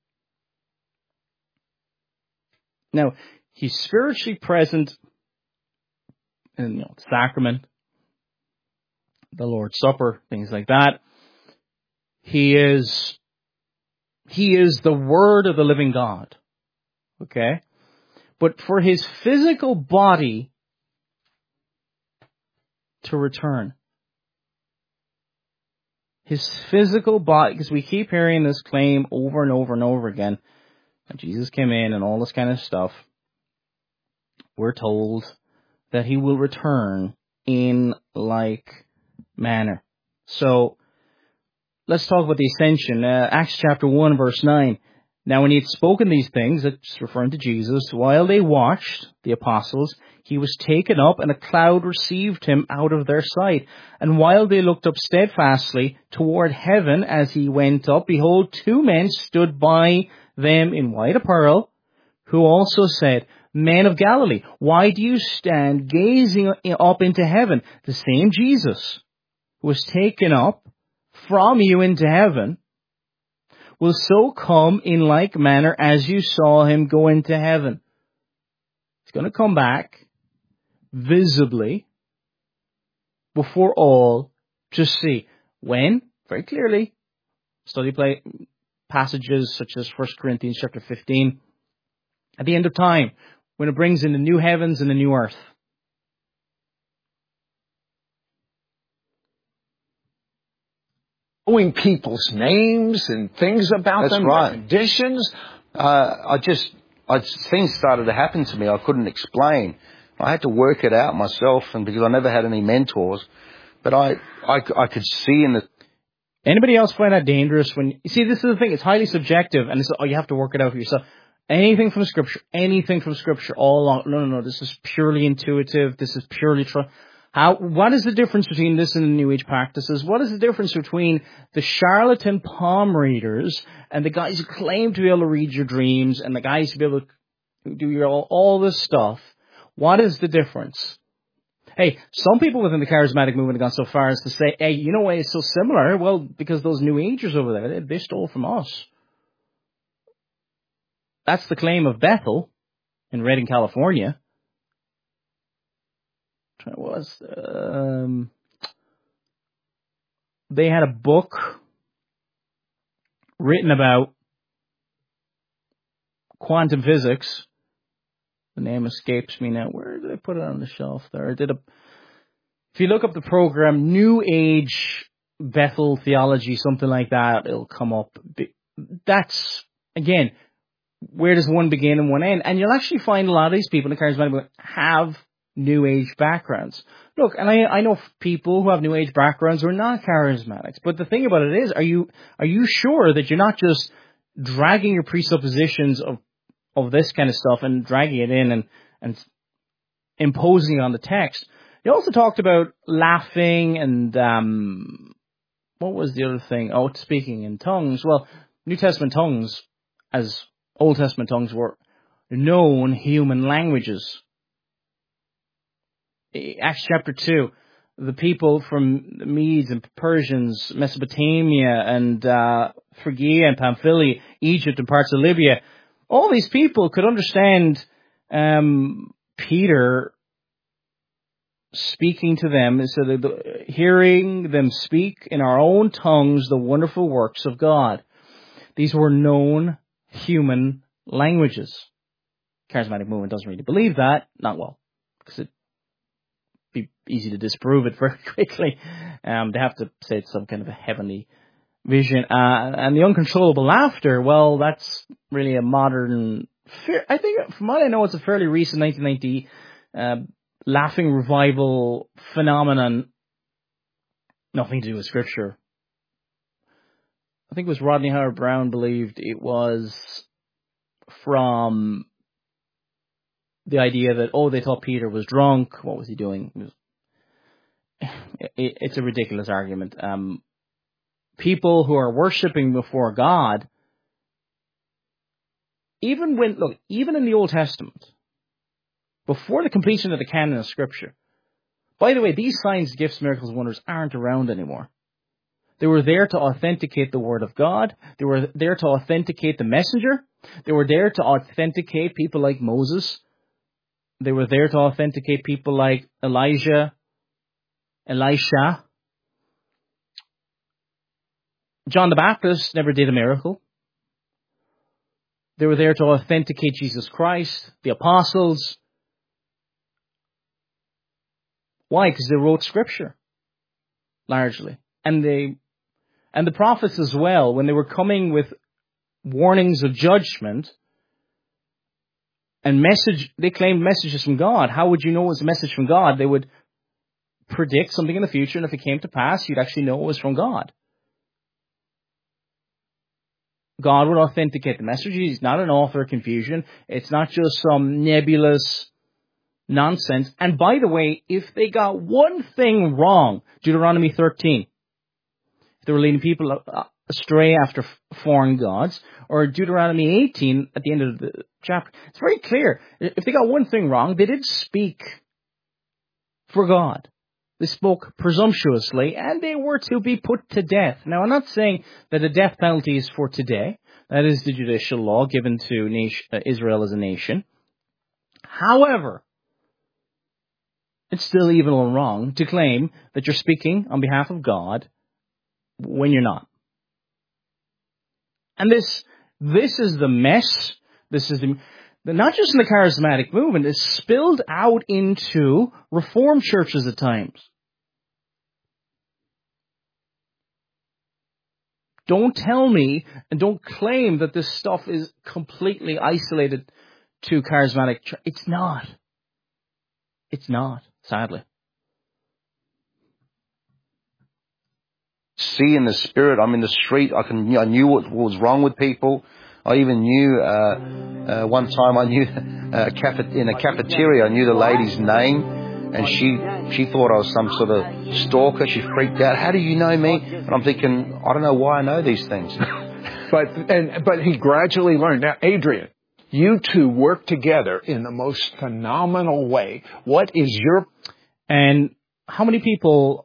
Now, he's spiritually present in the sacrament, the Lord's Supper, things like that. He is the Word of the living God. Okay? But for his physical body to return, his physical body, because we keep hearing this claim over and over and over again, that Jesus came in and all this kind of stuff, we're told that he will return in like manner. So, let's talk about the ascension. Acts chapter 1, verse 9. Now, when he had spoken these things, that's referring to Jesus, while they watched, the apostles, he was taken up, and a cloud received him out of their sight. And while they looked up steadfastly toward heaven as he went up, behold, 2 men stood by them in white apparel, who also said, Men of Galilee, why do you stand gazing up into heaven? The same Jesus who was taken up from you into heaven will so come in like manner as you saw him go into heaven. He's going to come back visibly before all to see. When? Very clearly. Study passages such as 1 Corinthians chapter 15. At the end of time, when it brings in the new heavens and the new earth. Knowing people's names and things about That's them, right. conditions. Things started to happen to me I couldn't explain. I had to work it out myself, and because I never had any mentors, but I could see in the. Anybody else find that dangerous? When you see, this is the thing; it's highly subjective, and it's you have to work it out for yourself. Anything from Scripture, all along. No. This is purely intuitive. This is purely what is the difference between this and the New Age practices? What is the difference between the charlatan palm readers and the guys who claim to be able to read your dreams and the guys who be able to do all this stuff? What is the difference? Hey, some people within the charismatic movement have gone so far as to say, hey, you know why it's so similar? Well, because those New Agers over there, they stole from us. That's the claim of Bethel in Redding, California. They had a book written about quantum physics. The name escapes me now. Where did I put it on the shelf there? If you look up the program, New Age Bethel Theology, something like that, it'll come up. That's, again, where does one begin and one end? And you'll actually find a lot of these people in the charismatic movement have New Age backgrounds. Look, and I know people who have New Age backgrounds who are not charismatics. But the thing about it is, are you sure that you're not just dragging your presuppositions of this kind of stuff and dragging it in and imposing it on the text? They also talked about laughing and what was the other thing? Oh, speaking in tongues. Well, New Testament tongues, as Old Testament tongues, were known human languages. Acts chapter 2, the people from the Medes and Persians, Mesopotamia and Phrygia and Pamphylia, Egypt and parts of Libya, all these people could understand Peter speaking to them, so hearing them speak in our own tongues the wonderful works of God. These were known human languages. Charismatic movement doesn't really believe that, not well, because it'd be easy to disprove it very quickly. They have to say it's some kind of a heavenly vision. And the uncontrollable laughter, well, that's really a modern, I think, from what I know, it's a fairly recent 1990 laughing revival phenomenon. Nothing to do with scripture. I think it was Rodney Howard-Browne believed it was from the idea that, they thought Peter was drunk. What was he doing? It's a ridiculous argument. People who are worshipping before God, even in the Old Testament, before the completion of the canon of Scripture. By the way, these signs, gifts, miracles, wonders aren't around anymore. They were there to authenticate the Word of God. They were there to authenticate the messenger. They were there to authenticate people like Moses. They were there to authenticate people like Elisha. John the Baptist never did a miracle. They were there to authenticate Jesus Christ, the apostles. Why? Because they wrote Scripture, largely. And the prophets as well, when they were coming with warnings of judgment and they claimed messages from God. How would you know it was a message from God? They would predict something in the future, and if it came to pass, you'd actually know it was from God. God would authenticate the message. He's not an author of confusion. It's not just some nebulous nonsense. And by the way, if they got one thing wrong, Deuteronomy 13, if they were leading people astray after foreign gods, or Deuteronomy 18 at the end of the chapter, it's very clear. If they got one thing wrong, they didn't speak for God. They spoke presumptuously, and they were to be put to death. Now, I'm not saying that the death penalty is for today. That is the judicial law given to Israel as a nation. However, it's still evil and wrong to claim that you're speaking on behalf of God when you're not. And this is the mess. This is not just in the charismatic movement, it's spilled out into Reformed churches at times. Don't tell me and don't claim that this stuff is completely isolated to charismatic church. It's not. It's not, sadly. See in the spirit. I'm in the street. I knew what was wrong with people. I even knew one time I knew in a cafeteria. I knew the lady's name, and she thought I was some sort of stalker. She freaked out. How do you know me? And I'm thinking, I don't know why I know these things. But he gradually learned. Now, Adrian, you two work together in the most phenomenal way. What is your... And how many people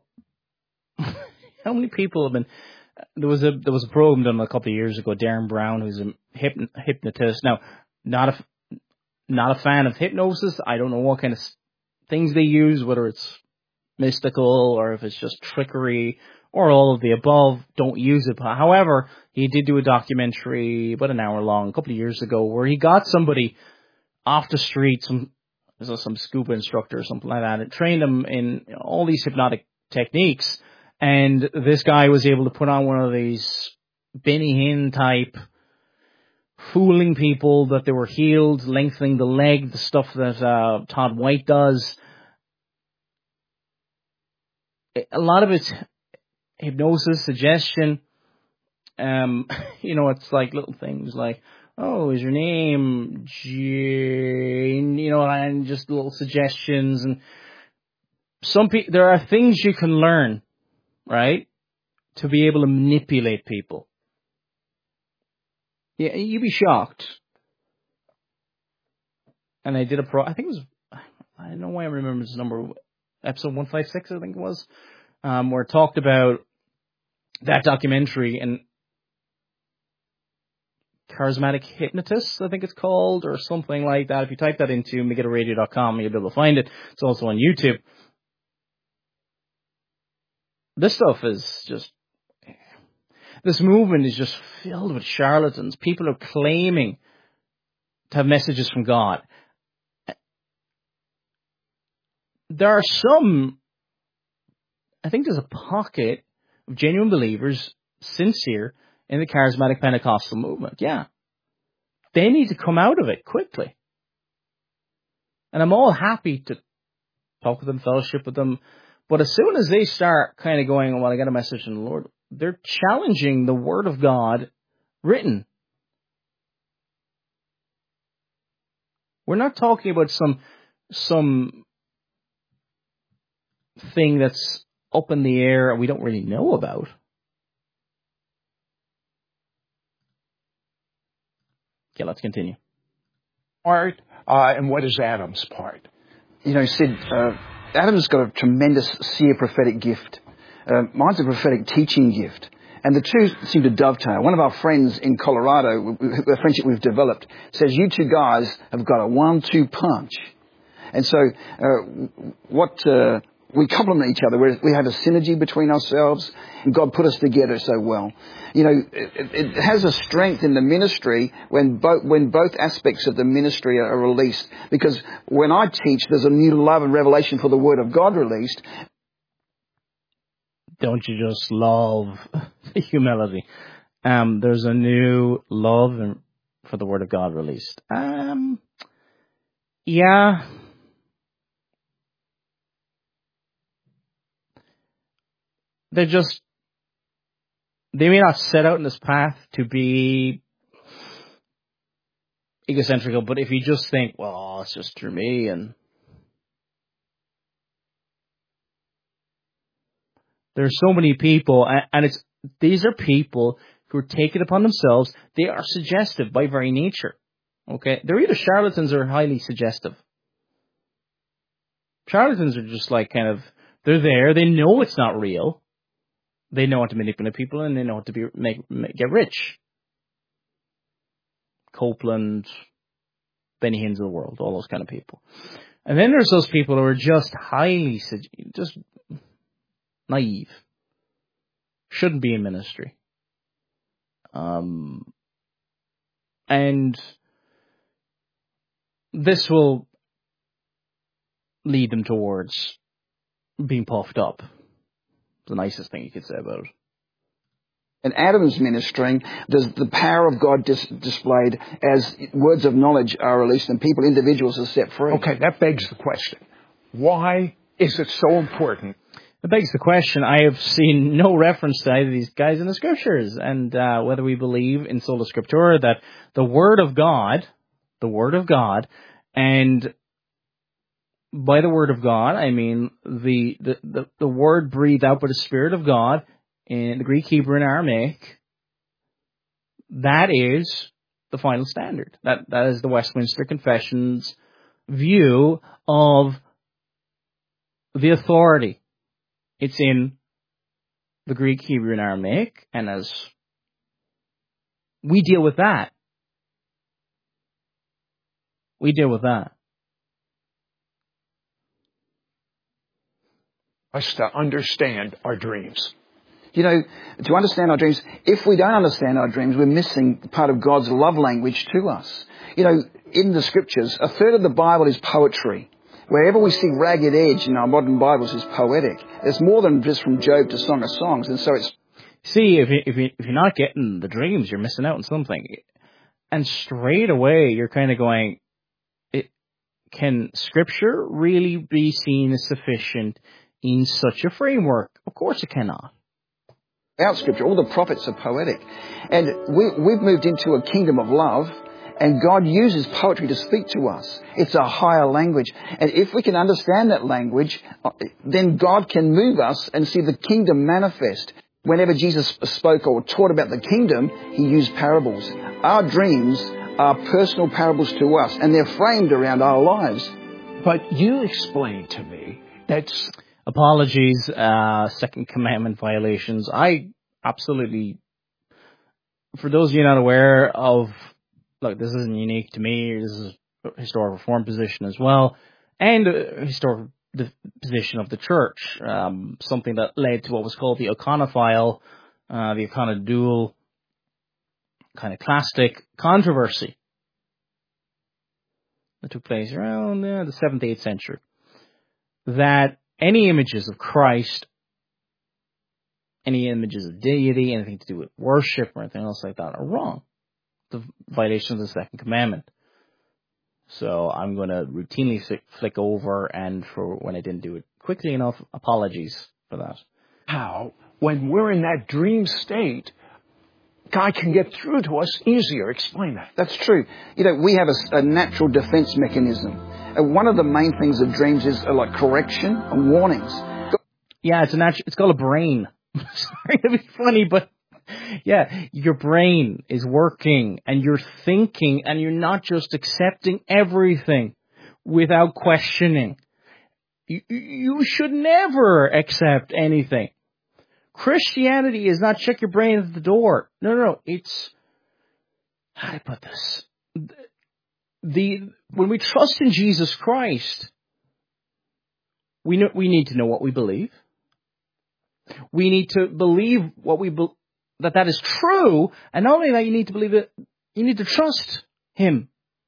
have been... There was a program done a couple of years ago. Darren Brown, who's a hypnotist. Now, not a fan of hypnosis. I don't know what kind of things they use, whether it's mystical or if it's just trickery or all of the above. Don't use it. However, he did do a documentary about an hour long a couple of years ago where he got somebody off the street, some scuba instructor or something like that, and trained them in all these hypnotic techniques. And this guy was able to put on one of these Benny Hinn type, fooling people that they were healed, lengthening the leg, the stuff that Todd White does. A lot of it's hypnosis, suggestion. It's like little things like, oh, is your name Jane? And just little suggestions. And there are things you can learn, right, to be able to manipulate people. Yeah, you'd be shocked. And I did I think it was, I don't know why I remember this number, episode 156, I think it was, where it talked about that documentary and charismatic hypnotists, I think it's called, or something like that. If you type that into MegadoRadio.com, you'll be able to find it. It's also on YouTube. This stuff is just, this movement is just filled with charlatans. People are claiming to have messages from God. There are I think there's a pocket of genuine believers sincere in the charismatic Pentecostal movement. Yeah. They need to come out of it quickly. And I'm all happy to talk with them, fellowship with them. But as soon as they start kind of going, well, I got a message from the Lord, they're challenging the Word of God written. We're not talking about some thing that's up in the air and we don't really know about. Okay, let's continue. Part, and what is Adam's part? You know, Sid, Adam's got a tremendous seer prophetic gift. Mine's a prophetic teaching gift. And the two seem to dovetail. One of our friends in Colorado, the friendship we've developed, says you two guys have got a 1-2 punch. And so we complement each other. We have a synergy between ourselves, and God put us together so well. You know, it has a strength in the ministry when both aspects of the ministry are released. Because when I teach, there's a new love and revelation for the Word of God released. Don't you just love the humility? There's a new love for the Word of God released. Yeah. They may not set out in this path to be egocentrical, but if you just think, well, it's just through me, and there's so many people, and these are people who are taking it upon themselves. They are suggestive by very nature. Okay? They're either charlatans or highly suggestive. Charlatans are just like they're there, they know it's not real. They know how to manipulate people, and they know how to get rich. Copeland, Benny Hinn's of the world, all those kind of people. And then there's those people who are just highly, just naive. Shouldn't be in ministry. And this will lead them towards being puffed up. The nicest thing you could say about it. In Adam's ministering, there's the power of God displayed as words of knowledge are released and individuals are set free. Okay, that begs the question. Why is it so important? It begs the question. I have seen no reference to either of these guys in the Scriptures. And whether we believe in sola scriptura, that the Word of God, and by the Word of God, I mean the Word breathed out by the Spirit of God in the Greek, Hebrew, and Aramaic. That is the final standard. That is the Westminster Confession's view of the authority. It's in the Greek, Hebrew, and Aramaic, and as we deal with that. Us to understand our dreams. You know, to understand our dreams, if we don't understand our dreams, we're missing part of God's love language to us. You know, in the Scriptures, a third of the Bible is poetry. Wherever we see ragged edge in our modern Bibles is poetic. There's more than just from Job to Song of Songs, and so it's... See, if you're not getting the dreams, you're missing out on something. And straight away, you're kind of going, can Scripture really be seen as sufficient in such a framework? Of course it cannot. Out Scripture, all the prophets are poetic. And we've moved into a kingdom of love, and God uses poetry to speak to us. It's a higher language. And if we can understand that language, then God can move us and see the kingdom manifest. Whenever Jesus spoke or taught about the kingdom, He used parables. Our dreams are personal parables to us, and they're framed around our lives. But you explained to me that's... Apologies, Second Commandment violations. I absolutely, for those of you not aware of, look, this isn't unique to me. This is a historical reform position as well, and a historical position of the church. Something that led to what was called the O'Connor the O'Connor kind of clastic controversy that took place around the 7th, 8th century. That any images of Christ any images of deity, anything to do with worship or anything else like that are wrong. The violation of the second commandment. So I'm going to routinely flick over, and for when I didn't do it quickly enough, apologies for that. How, when we're in that dream state, God can get through to us easier. Explain that. That's true. We have a natural defense mechanism. One of the main things of dreams is like correction and warnings. Yeah, it's called a brain. Sorry to be funny, but yeah, your brain is working and you're thinking and you're not just accepting everything without questioning. You should never accept anything. Christianity is not check your brain at the door. No. It's, how do I put this? When we trust in Jesus Christ, we need to know what we believe. We need to believe that is true, and not only that, you need to believe it, you need to trust Him.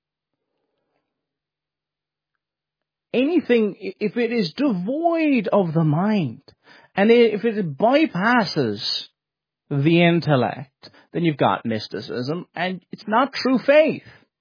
Anything, if it is devoid of the mind, and if it bypasses the intellect, then you've got mysticism, and it's not true faith.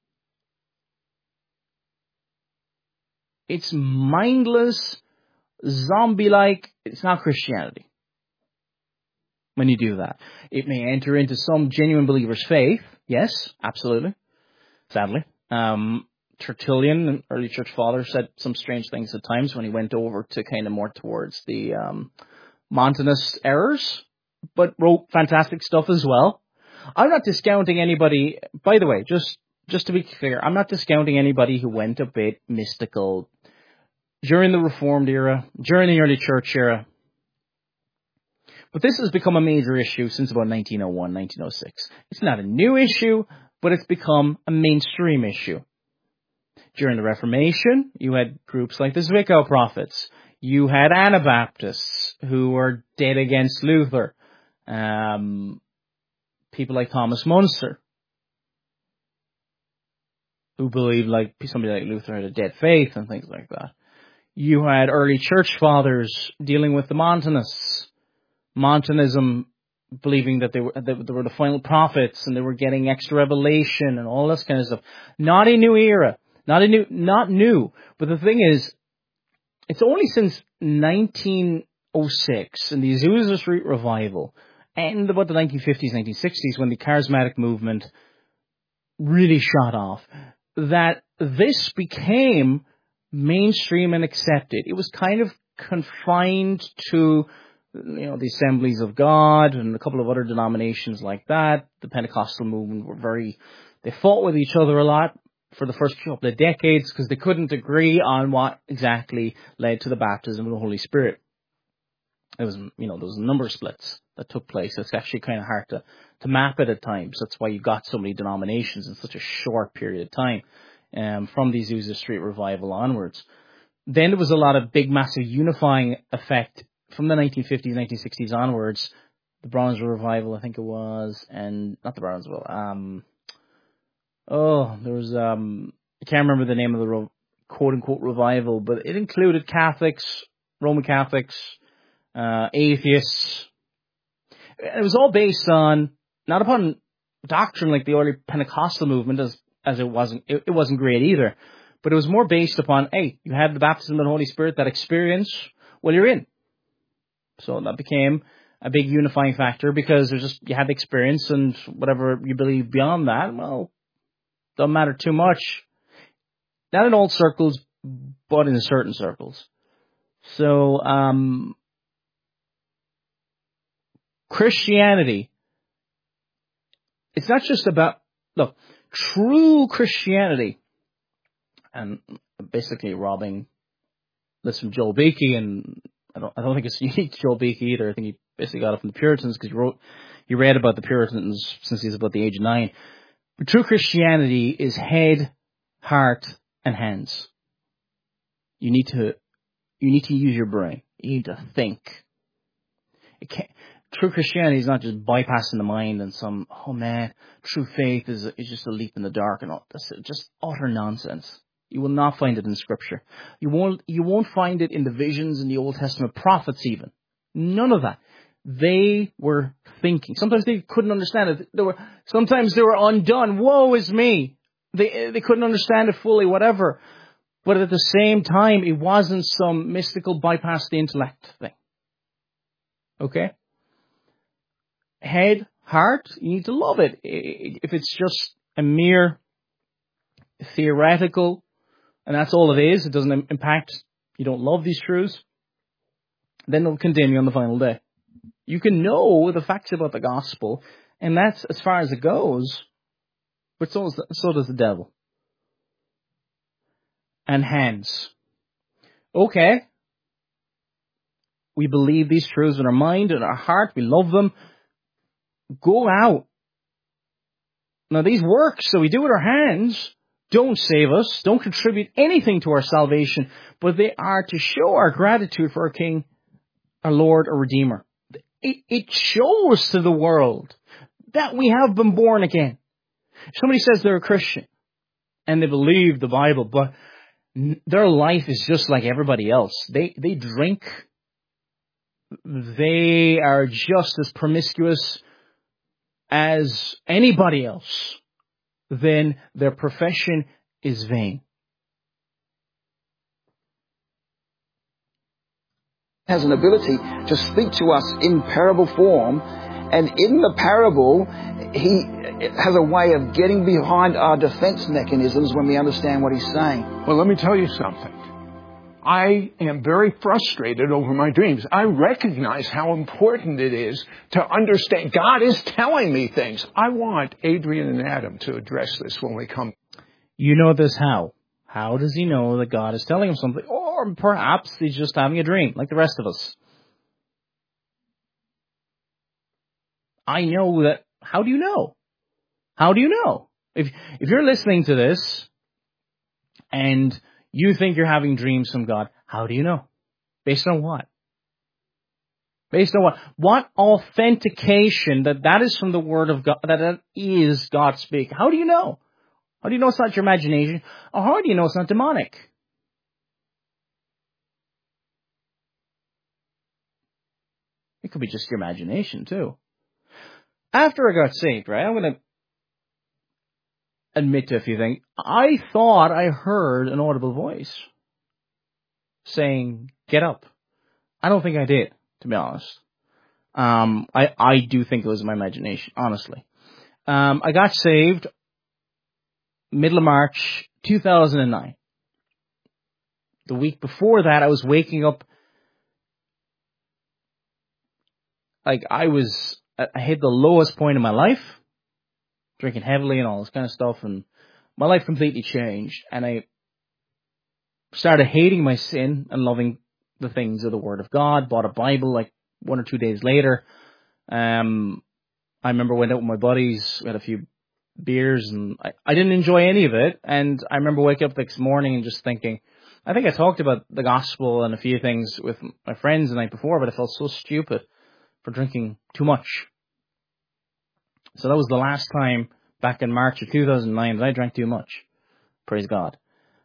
It's mindless, zombie-like. It's not Christianity. When you do that, it may enter into some genuine believer's faith. Yes, absolutely. Sadly. Tertullian, an early church father, said some strange things at times when he went over to kind of more towards the Montanist errors, but wrote fantastic stuff as well. I'm not discounting anybody, by the way, just to be clear, I'm not discounting anybody who went a bit mystical during the Reformed era, during the early church era. But this has become a major issue since about 1901, 1906. It's not a new issue, but it's become a mainstream issue. During the Reformation, you had groups like the Zwickau prophets. You had Anabaptists who were dead against Luther. People like Thomas Munster, who believed like somebody like Luther had a dead faith and things like that. You had early church fathers dealing with the Montanists. Montanism, believing that they were the final prophets and they were getting extra revelation and all this kind of stuff. Not a new era. Not new. But the thing is, it's only since 1906 in the Azusa Street Revival and about the 1950s, 1960s when the charismatic movement really shot off that this became mainstream and accepted. It was kind of confined to the Assemblies of God and a couple of other denominations like that. The Pentecostal movement they fought with each other a lot for the first couple of decades because they couldn't agree on what exactly led to the baptism of the Holy Spirit. There was a number of splits that took place. It's actually kind of hard to map it at times. That's why you got so many denominations in such a short period of time, from the Azusa Street Revival onwards. Then there was a lot of big, massive unifying effect from the 1950s, 1960s onwards. The Brownsville Revival, I think it was, and not the Brownsville. There was, I can't remember the name of the quote-unquote revival, but it included Catholics, Roman Catholics, atheists. It was all based not upon doctrine like the early Pentecostal movement, as it wasn't great either, but it was more based upon, hey, you have the baptism of the Holy Spirit, that experience, well, you're in. So that became a big unifying factor because you had the experience, and whatever you believe beyond that, well, don't matter too much. Not in all circles, but in certain circles. So, Christianity, it's not just about, true Christianity, and basically robbing this from Joel Beakey, and I don't think it's unique to Joel Beakey either. I think he basically got it from the Puritans because he read about the Puritans since he was about the age of 9. But true Christianity is head, heart, and hands. You need to use your brain. You need to think. True Christianity is not just bypassing the mind and true faith is just a leap in the dark and all. That's just utter nonsense. You will not find it in Scripture. You won't find it in the visions in the Old Testament prophets even. None of that. They were thinking. Sometimes they couldn't understand it. Sometimes they were undone. Woe is me. They couldn't understand it fully, whatever. But at the same time, it wasn't some mystical bypass the intellect thing. Okay? Head, heart, you need to love it. If it's just a mere theoretical, and that's all it is, it doesn't impact, you don't love these truths, then it'll continue on the final day. You can know the facts about the gospel, and that's as far as it goes, but so does the devil. And hands. Okay. We believe these truths in our mind and our heart. We love them. Go out. Now these works that we do with our hands don't save us, don't contribute anything to our salvation, but they are to show our gratitude for our King, our Lord, our Redeemer. It shows to the world that we have been born again. Somebody says they're a Christian and they believe the Bible, but their life is just like everybody else. They drink. They are just as promiscuous as anybody else. Then their profession is vain. Has an ability to speak to us in parable form, and in the parable, he has a way of getting behind our defense mechanisms when we understand what he's saying. Well, let me tell you something. I am very frustrated over my dreams. I recognize how important it is to understand. God is telling me things. I want Adrian and Adam to address this when we come. You know this how? How does he know that God is telling him something? Or perhaps he's just having a dream, like the rest of us. I know that. How do you know? How do you know? If you're listening to this and you think you're having dreams from God, how do you know? Based on what? Based on what? What authentication that is from the Word of God, that is God speaking? How do you know? How do you know it's not your imagination? Or how do you know it's not demonic? It could be just your imagination, too. After I got saved, right, I'm going to admit to a few things. I thought I heard an audible voice saying, get up. I don't think I did, to be honest. I do think it was my imagination, honestly. I got saved middle of March 2009. The week before that, I was waking up like I hit the lowest point in my life, drinking heavily and all this kind of stuff, and my life completely changed, and I started hating my sin and loving the things of the Word of God. Bought a Bible like 1 or 2 days later. I remember went out with my buddies, we had a few beers, and I didn't enjoy any of it, and I remember waking up the next morning and just thinking, I think I talked about the gospel and a few things with my friends the night before, but I felt so stupid for drinking too much. So that was the last time back in March of 2009 that I drank too much. Praise God.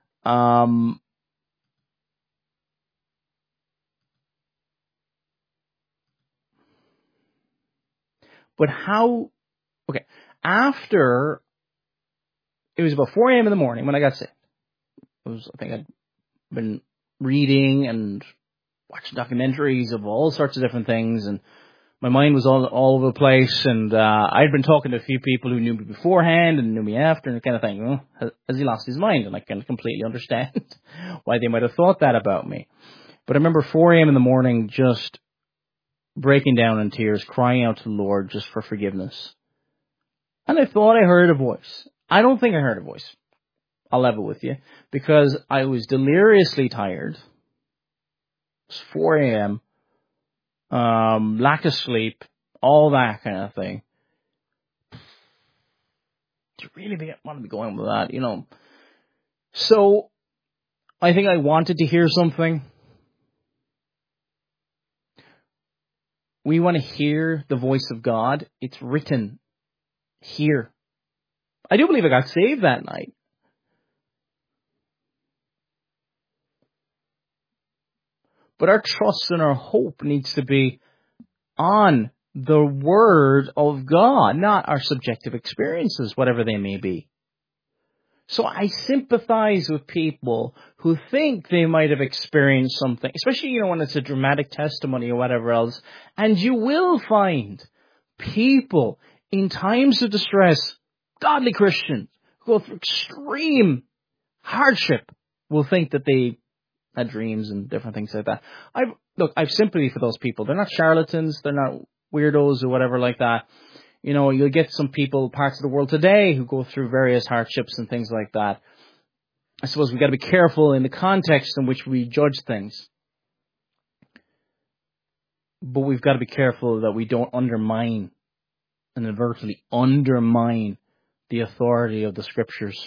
But how, okay, after, it was about 4 a.m. in the morning when I got sick. I think I'd been reading and watching documentaries of all sorts of different things, and my mind was all over the place, and I'd been talking to a few people who knew me beforehand and knew me after, and kind of thinking, has he lost his mind? And I can completely understand why they might have thought that about me. But I remember 4 a.m. in the morning just breaking down in tears, crying out to the Lord just for forgiveness. And I thought I heard a voice. I don't think I heard a voice. I'll level with you, because I was deliriously tired. It was 4 a.m., lack of sleep, all that kind of thing. Do you really want to be going with that, you know? So, I think I wanted to hear something. We want to hear the voice of God. It's written here. I do believe I got saved that night. But our trust and our hope needs to be on the Word of God, not our subjective experiences, whatever they may be. So I sympathize with people who think they might have experienced something, especially, when it's a dramatic testimony or whatever else. And you will find people in times of distress, godly Christians, who go through extreme hardship, will think that they had dreams and different things like that. I've sympathy for those people. They're not charlatans, they're not weirdos or whatever like that. You'll get some people, parts of the world today, who go through various hardships and things like that. I suppose we've got to be careful in the context in which we judge things. But we've got to be careful that we don't undermine, inadvertently undermine, the authority of the Scriptures.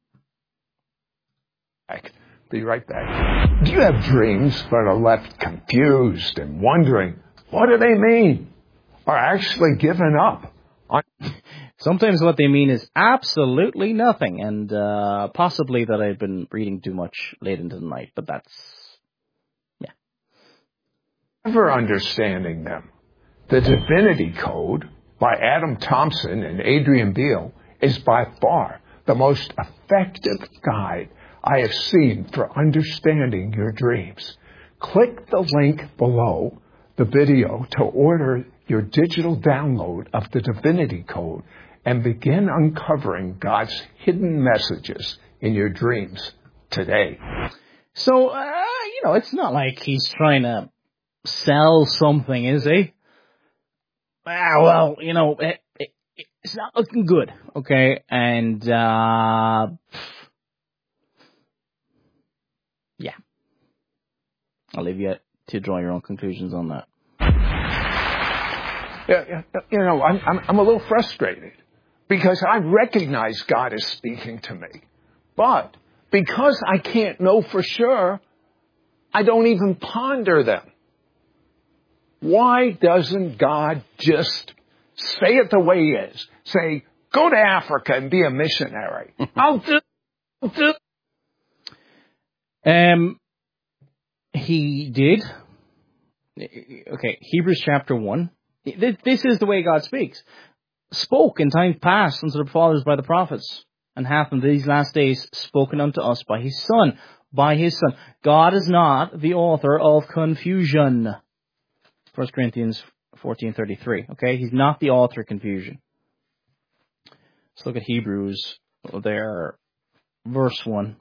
Be right back. Do you have dreams but are left confused and wondering, what do they mean? Or actually given up? Sometimes what they mean is absolutely nothing, and possibly that I've been reading too much late into the night, but that's, yeah. Never understanding them. The Divinity Code by Adam Thompson and Adrian Beale is by far the most effective guide I have seen for understanding your dreams. Click the link below the video to order your digital download of the Divinity Code and begin uncovering God's hidden messages in your dreams today. So, it's not like he's trying to sell something, is he? Well, it's not looking good, okay? And, yeah. I'll leave you to draw your own conclusions on that. I'm a little frustrated because I recognize God is speaking to me. But because I can't know for sure, I don't even ponder them. Why doesn't God just say it the way he is? Say, go to Africa and be a missionary. I'll do. He did. Okay, Hebrews chapter 1. This is the way God speaks. Spoke in times past unto the fathers by the prophets, and hath in these last days spoken unto us by his Son. By his Son. God is not the author of confusion. 1 Corinthians 14:33. Okay, he's not the author of confusion. Let's look at Hebrews there, verse 1.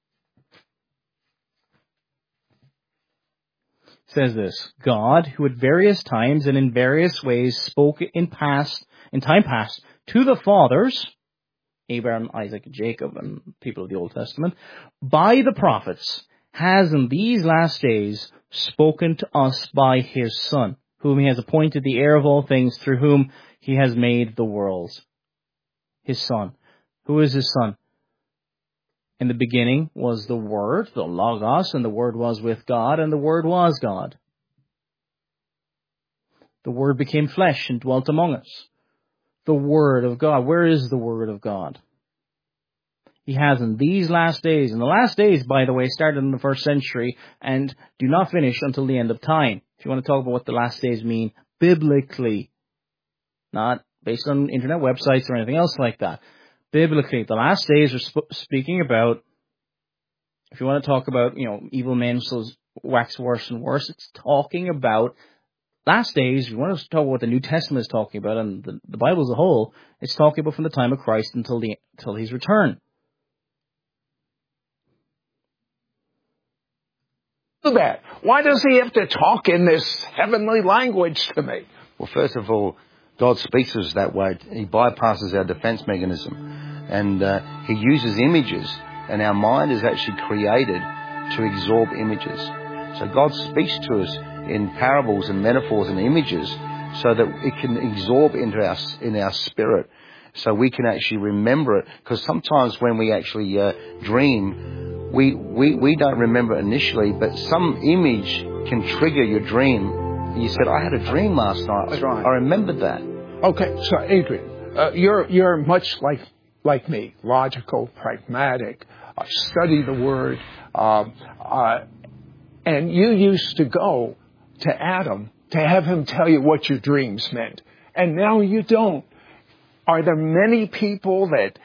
Says this, God, who at various times and in various ways spoke in time past, to the fathers, Abraham, Isaac, Jacob, and people of the Old Testament, by the prophets, has in these last days spoken to us by his Son, whom he has appointed the heir of all things, through whom he has made the worlds. His Son. Who is his Son? In the beginning was the Word, the Logos, and the Word was with God, and the Word was God. The Word became flesh and dwelt among us. The Word of God. Where is the Word of God? He has in these last days, and the last days, by the way, started in the first century and do not finish until the end of time. If you want to talk about what the last days mean biblically, not based on internet websites or anything else like that. Biblically, the last days are speaking about, if you want to talk about, evil men so wax worse and worse, it's talking about last days. If you want to talk about what the New Testament is talking about, and the Bible as a whole, it's talking about from the time of Christ until his return. That. Why does he have to talk in this heavenly language to me? Well, first of all, God speaks to us that way. He bypasses our defense mechanism. And he uses images. And our mind is actually created to absorb images. So God speaks to us in parables and metaphors and images so that it can absorb into our spirit. So we can actually remember it. Because sometimes when we actually dream, we don't remember initially, but some image can trigger your dream. You said, I had a dream last night. That's right. I remembered that. Okay, so Adrian, you're much like me, logical, pragmatic, study the Word, and you used to go to Adam to have him tell you what your dreams meant. And now you don't. Are there many people that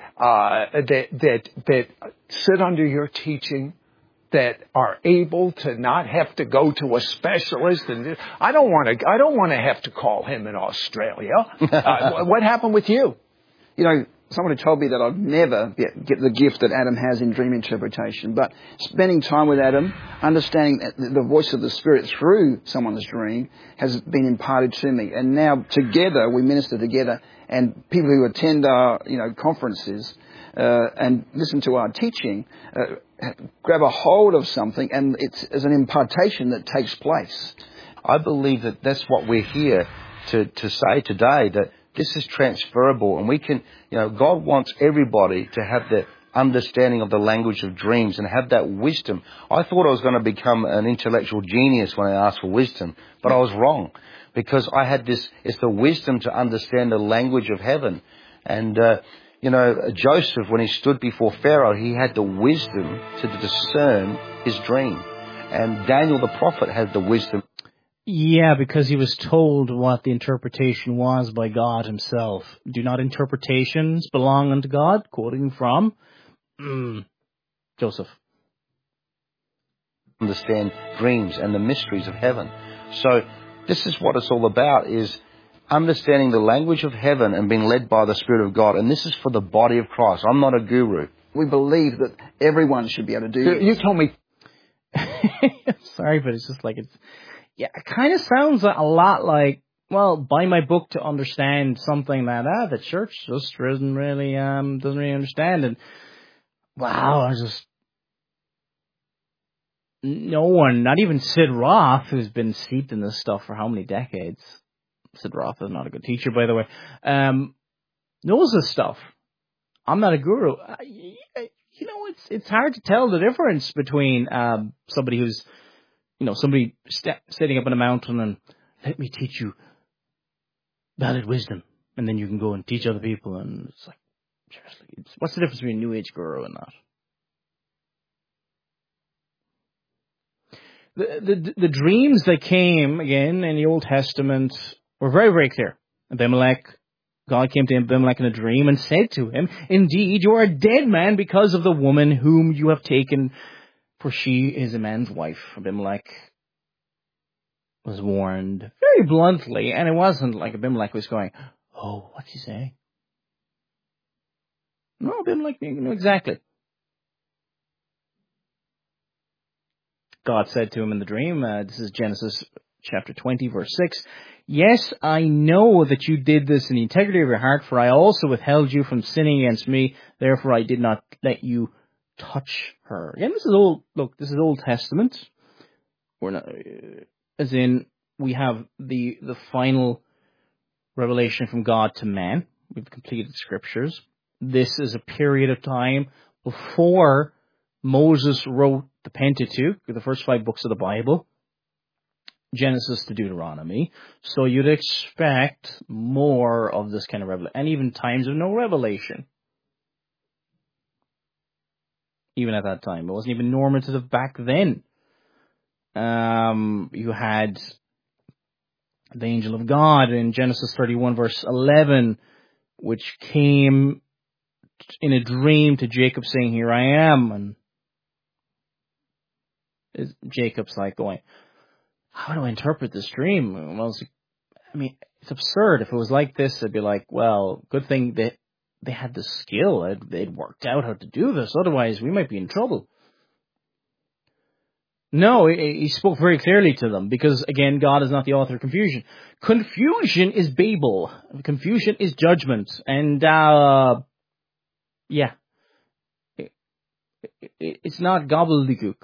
sit under your teaching that are able to not have to go to a specialist? And I don't want to have to call him in Australia. What happened with you? You know, someone had told me that I'd never get the gift that Adam has in dream interpretation. But spending time with Adam, understanding the voice of the Spirit through someone's dream has been imparted to me. And now together, we minister together, and people who attend our, conferences and listen to our teaching grab a hold of something, and it's an impartation that takes place. I believe that that's what we're here to say today, that this is transferable, and we can, God wants everybody to have the understanding of the language of dreams and have that wisdom. I thought I was going to become an intellectual genius when I asked for wisdom, but I was wrong, because I had it's the wisdom to understand the language of heaven. And, Joseph, when he stood before Pharaoh, he had the wisdom to discern his dream. And Daniel the prophet had the wisdom. Yeah, because he was told what the interpretation was by God himself. Do not interpretations belong unto God? Quoting from Joseph. Understand dreams and the mysteries of heaven. So this is what it's all about, is understanding the language of heaven and being led by the Spirit of God. And this is for the body of Christ. I'm not a guru. We believe that everyone should be able to do this. You told me. Sorry, but it's just like it kind of sounds a lot like, well, buy my book to understand something that the church just doesn't really understand. And wow, no one, not even Sid Roth, who's been steeped in this stuff for how many decades. Sid Roth is not a good teacher, by the way. Knows this stuff. I'm not a guru. It's hard to tell the difference between somebody who's, somebody sitting up on a mountain and let me teach you valid wisdom, and then you can go and teach other people. And it's like, seriously, what's the difference between a New Age guru and that? The dreams that came again in the Old Testament were very, very clear. God came to Abimelech in a dream and said to him, "Indeed, you are a dead man because of the woman whom you have taken, for she is a man's wife." Abimelech was warned very bluntly, and it wasn't like Abimelech was going, "Oh, what'd you say?" No, Abimelech knew exactly. God said to him in the dream, this is Genesis chapter 20, verse 6, "Yes, I know that you did this in the integrity of your heart, for I also withheld you from sinning against me, therefore I did not let you touch her." Again, this is Old Testament. We're not, as in, we have the final revelation from God to man. We've completed scriptures. This is a period of time before Moses wrote the Pentateuch, the first 5 books of the Bible, Genesis to Deuteronomy. So you'd expect more of this kind of revelation, and even times of no revelation. Even at that time, it wasn't even normative back then. You had the angel of God in Genesis 31 verse 11, which came in a dream to Jacob saying, "Here I am." And Jacob's like going, "How do I interpret this dream?" Well, it's absurd. If it was like this, it'd be like, well, good thing that they had the skill. They'd worked out how to do this. Otherwise, we might be in trouble. No, he spoke very clearly to them, because, again, God is not the author of confusion. Confusion is Babel. Confusion is judgment. And, it's not gobbledygook.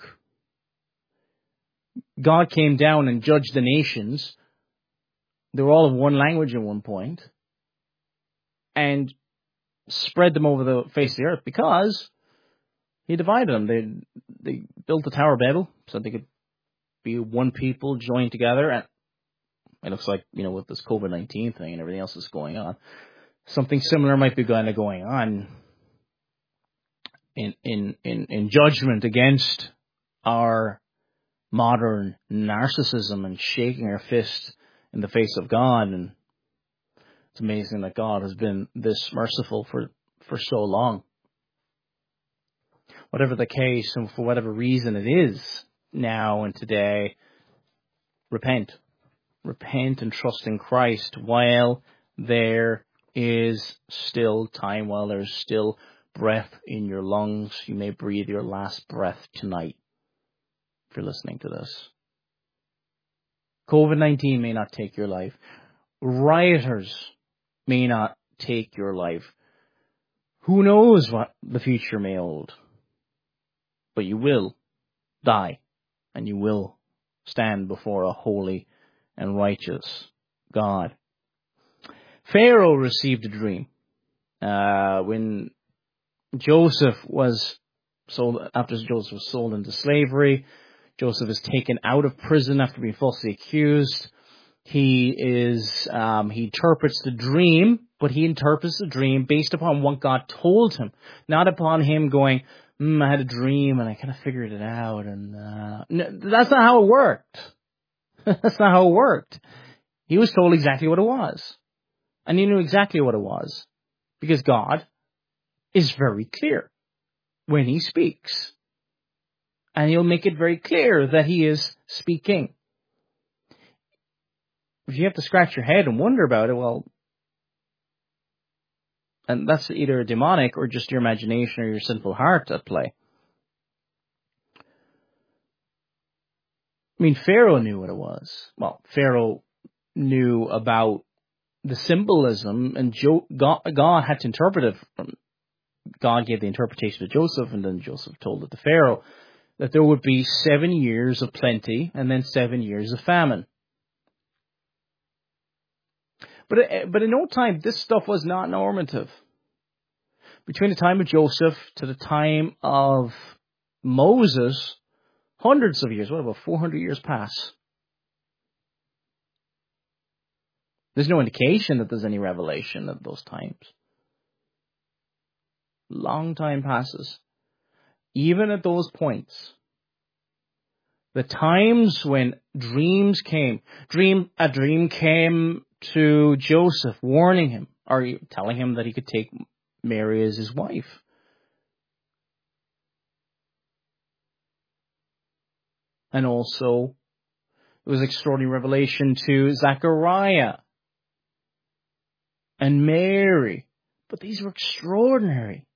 God came down and judged the nations. They were all of one language at one point, and spread them over the face of the earth because he divided them. They built the Tower of Babel so they could be one people joined together. And it looks like, with this COVID-19 thing and everything else that's going on, something similar might be going on in judgment against our modern narcissism and shaking our fist in the face of God. And it's amazing that God has been this merciful for so long. Whatever the case, and for whatever reason it is now and today, repent. Repent and trust in Christ while there is still time, while there's still breath in your lungs. You may breathe your last breath tonight if you're listening to this. COVID-19 may not take your life. Rioters may not take your life. Who knows what the future may hold? But you will die, and you will stand before a holy and righteous God. Pharaoh received a dream when Joseph was sold. After Joseph was sold into slavery, Joseph is taken out of prison after being falsely accused. He interprets the dream, but he interprets the dream based upon what God told him, not upon him going, I had a dream and I kind of figured it out. And no, that's not how it worked. That's not how it worked. He was told exactly what it was. And he knew exactly what it was. Because God is very clear when he speaks. And he'll make it very clear that he is speaking. If you have to scratch your head and wonder about it, well, and that's either demonic or just your imagination or your sinful heart at play. I mean, Pharaoh knew what it was. Well, Pharaoh knew about the symbolism, and God had to interpret it. God gave the interpretation to Joseph, and then Joseph told it to Pharaoh, that there would be 7 years of plenty and then 7 years of famine. But in no time, this stuff was not normative. Between the time of Joseph to the time of Moses, hundreds of years, what about 400 years pass? There's no indication that there's any revelation at those times. Long time passes. Even at those points, the times when dreams came, a dream came to Joseph, warning him, or telling him that he could take Mary as his wife. And also, it was extraordinary revelation to Zechariah and Mary. But these were extraordinary.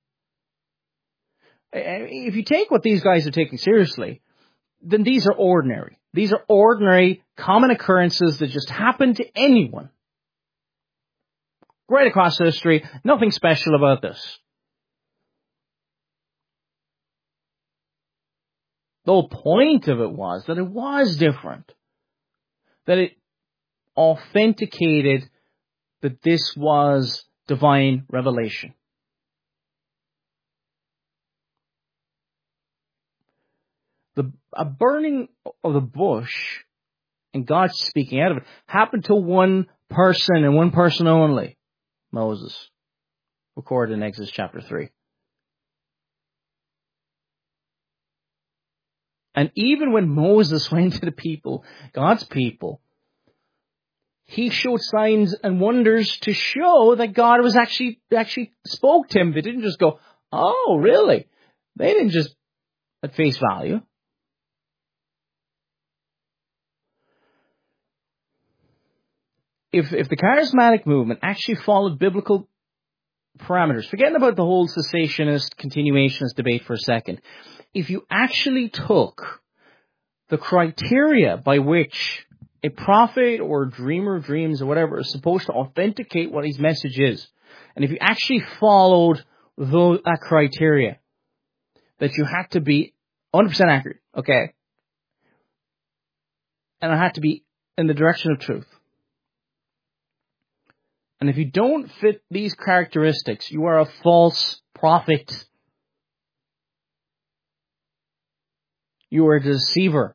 If you take what these guys are taking seriously, then these are ordinary. These are ordinary, common occurrences that just happen to anyone. Right across history, nothing special about this. The whole point of it was that it was different. That it authenticated that this was divine revelation. A burning of the bush and God speaking out of it happened to one person and one person only. Moses, recorded in Exodus chapter 3. And even when Moses went to the people, God's people, he showed signs and wonders to show that God was actually spoke to him. They didn't just go, oh, really? They didn't just at face value. If the charismatic movement actually followed biblical parameters, forgetting about the whole cessationist, continuationist debate for a second, if you actually took the criteria by which a prophet or dreamer of dreams or whatever is supposed to authenticate what his message is, and if you actually followed that criteria, that you had to be 100% accurate, okay, and it had to be in the direction of truth. And if you don't fit these characteristics, you are a false prophet. You are a deceiver.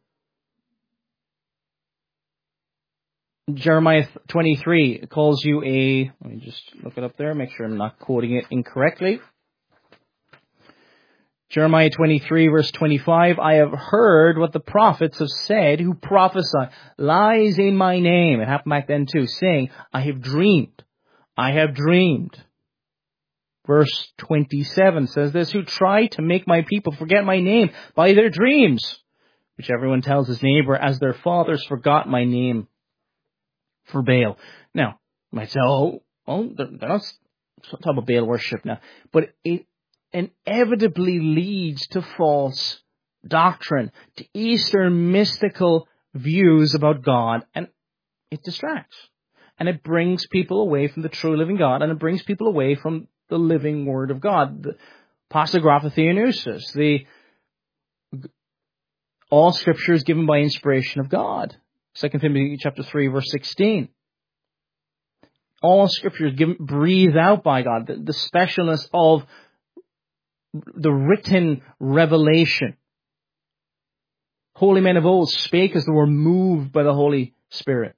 Jeremiah 23 calls you let me just look it up there, make sure I'm not quoting it incorrectly. Jeremiah 23 verse 25, I have heard what the prophets have said who prophesy lies in my name. It happened back then too, saying, I have dreamed. I have dreamed. Verse 27 says this, who try to make my people forget my name by their dreams, which everyone tells his neighbor as their fathers forgot my name for Baal. Now, you might say, they're not talking about Baal worship now, but it inevitably leads to false doctrine, to Eastern mystical views about God, and it distracts. And it brings people away from the true living God, and it brings people away from the living Word of God. The Pasigrapha Theonusis, all Scripture is given by inspiration of God. 2 Timothy chapter 3, verse 16. All Scripture is breathed out by God. The specialness of the written revelation. Holy men of old spake as they were moved by the Holy Spirit.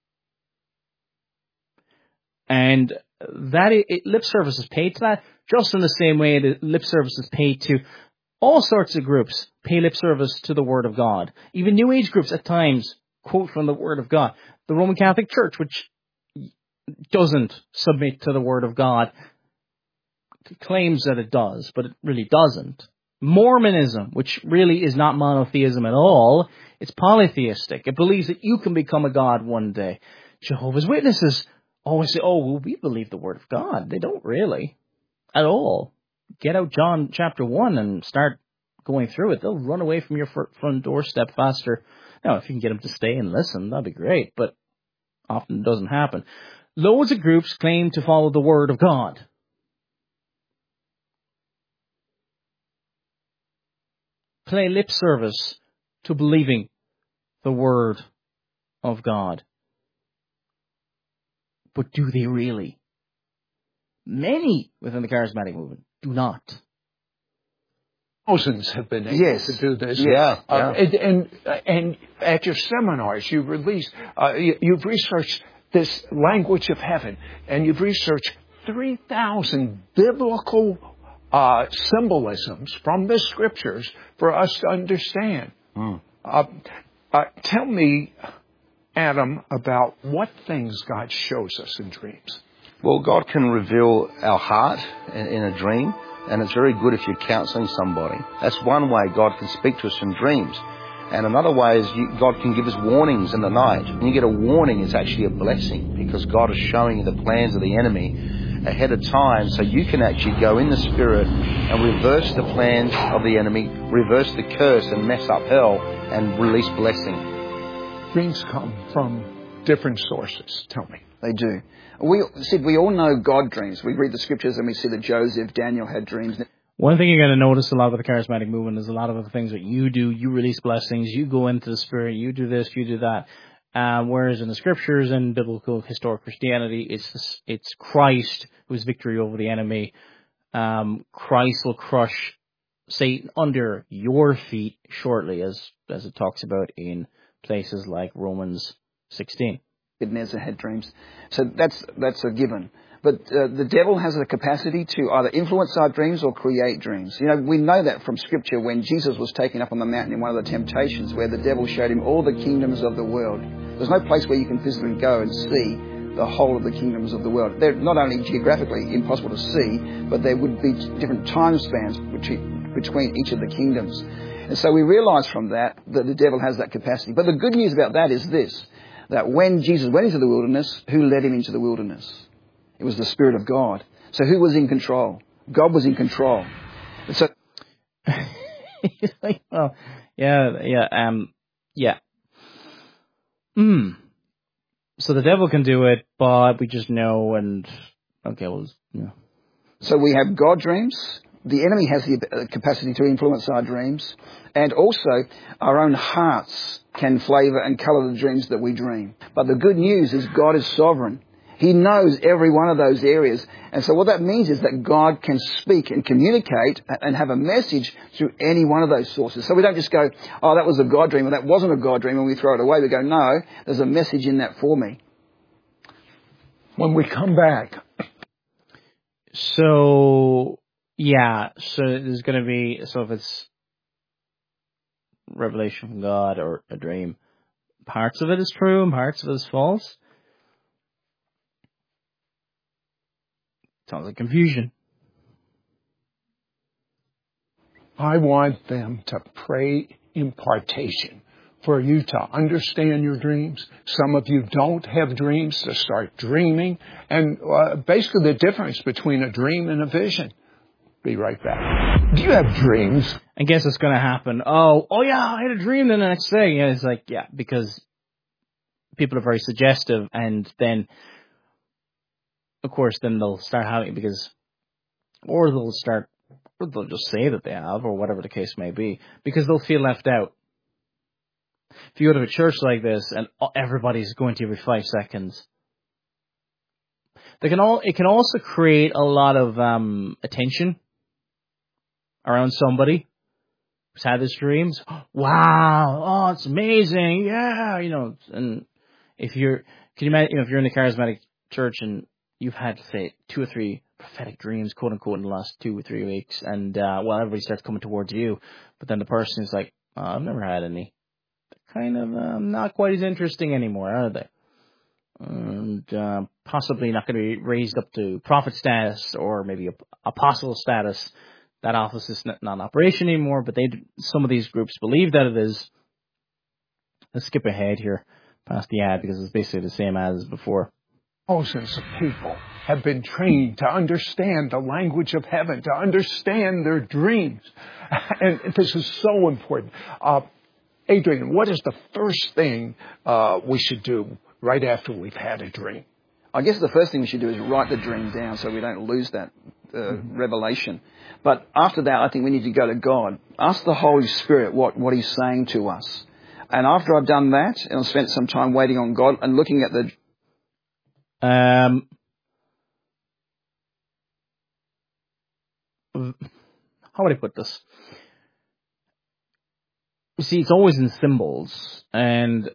And that lip service is paid to that, just in the same way that lip service is paid to all sorts of groups, pay lip service to the Word of God. Even New Age groups at times quote from the Word of God. The Roman Catholic Church, which doesn't submit to the Word of God, claims that it does, but it really doesn't. Mormonism, which really is not monotheism at all, it's polytheistic. It believes that you can become a god one day. Jehovah's Witnesses always say, we believe the Word of God. They don't really. At all. Get out John chapter 1 and start going through it. They'll run away from your front doorstep faster. Now, if you can get them to stay and listen, that'd be great, but often it doesn't happen. Loads of groups claim to follow the Word of God. Play lip service to believing the Word of God. But do they really? Many within the charismatic movement do not. Thousands have been able to do this. Yeah. And at your seminars, you've researched this language of heaven, and you've researched 3,000 biblical symbolisms from the Scriptures for us to understand. Tell me, Adam, about what things God shows us in dreams. Well, God can reveal our heart in a dream, and it's very good if you're counseling somebody. That's one way God can speak to us in dreams. And another way is God can give us warnings in the night. When you get a warning, it's actually a blessing, because God is showing you the plans of the enemy ahead of time, so you can actually go in the Spirit and reverse the plans of the enemy, reverse the curse and mess up hell, and release blessing. Dreams come from different sources. Tell me. They do. We all know God dreams. We read the Scriptures and we see that Joseph, Daniel had dreams. One thing you're going to notice a lot with the charismatic movement is a lot of the things that you do, you release blessings, you go into the Spirit, you do this, you do that. Whereas in the Scriptures and biblical historic Christianity, it's Christ who's victory over the enemy. Christ will crush Satan under your feet shortly, as it talks about in places like Romans 16. Nebuchadnezzar had dreams. So that's a given. But the devil has the capacity to either influence our dreams or create dreams. You know, we know that from Scripture when Jesus was taken up on the mountain in one of the temptations, where the devil showed him all the kingdoms of the world. There's no place where you can physically go and see the whole of the kingdoms of the world. They're not only geographically impossible to see, but there would be different time spans between each of the kingdoms. And so we realize from that the devil has that capacity. But the good news about that is this, that when Jesus went into the wilderness, who led him into the wilderness? It was the Spirit of God. So who was in control? God was in control. And so, So the devil can do it, but we just know So we have God dreams. The enemy has the capacity to influence our dreams. And also, our own hearts can flavour and colour the dreams that we dream. But the good news is God is sovereign. He knows every one of those areas. And so what that means is that God can speak and communicate and have a message through any one of those sources. So we don't just go, oh, that was a God dream, or that wasn't a God dream, and we throw it away. We go, no, there's a message in that for me. When we come back. So Yeah, so there's going to be, so if it's revelation from God or a dream, parts of it is true and parts of it is false. Sounds like confusion. I want them to pray impartation for you to understand your dreams. Some of you don't have dreams, to start dreaming. And basically the difference between a dream and a vision. Be right back. Do you have dreams? I guess it's going to happen. Oh yeah, I had a dream the next day. Yeah, it's like, yeah, because people are very suggestive, and then, of course, then they'll start having, or they'll just say that they have, or whatever the case may be, because they'll feel left out. If you go to a church like this and everybody's going to you every 5 seconds, it can also create a lot of attention around somebody who's had these dreams. Wow, oh, it's amazing, yeah, and can you imagine, if you're in the charismatic church and you've had, say, 2 or 3 prophetic dreams, quote unquote, in the last 2 or 3 weeks, and everybody starts coming towards you, but then the person is like, oh, I've never had any. They're kind of not quite as interesting anymore, are they? And possibly not going to be raised up to prophet status or maybe apostle status. That office is not in operation anymore, but some of these groups believe that it is. Let's skip ahead here past the ad because it's basically the same ad as before. Thousands of people have been trained to understand the language of heaven, to understand their dreams. And this is so important. Adrian, what is the first thing we should do right after we've had a dream? I guess the first thing we should do is write the dream down so we don't lose that revelation. But after that, I think we need to go to God. Ask the Holy Spirit what He's saying to us. And after I've done that, and I've spent some time waiting on God and looking at the... How would I put this? You see, it's always in symbols, and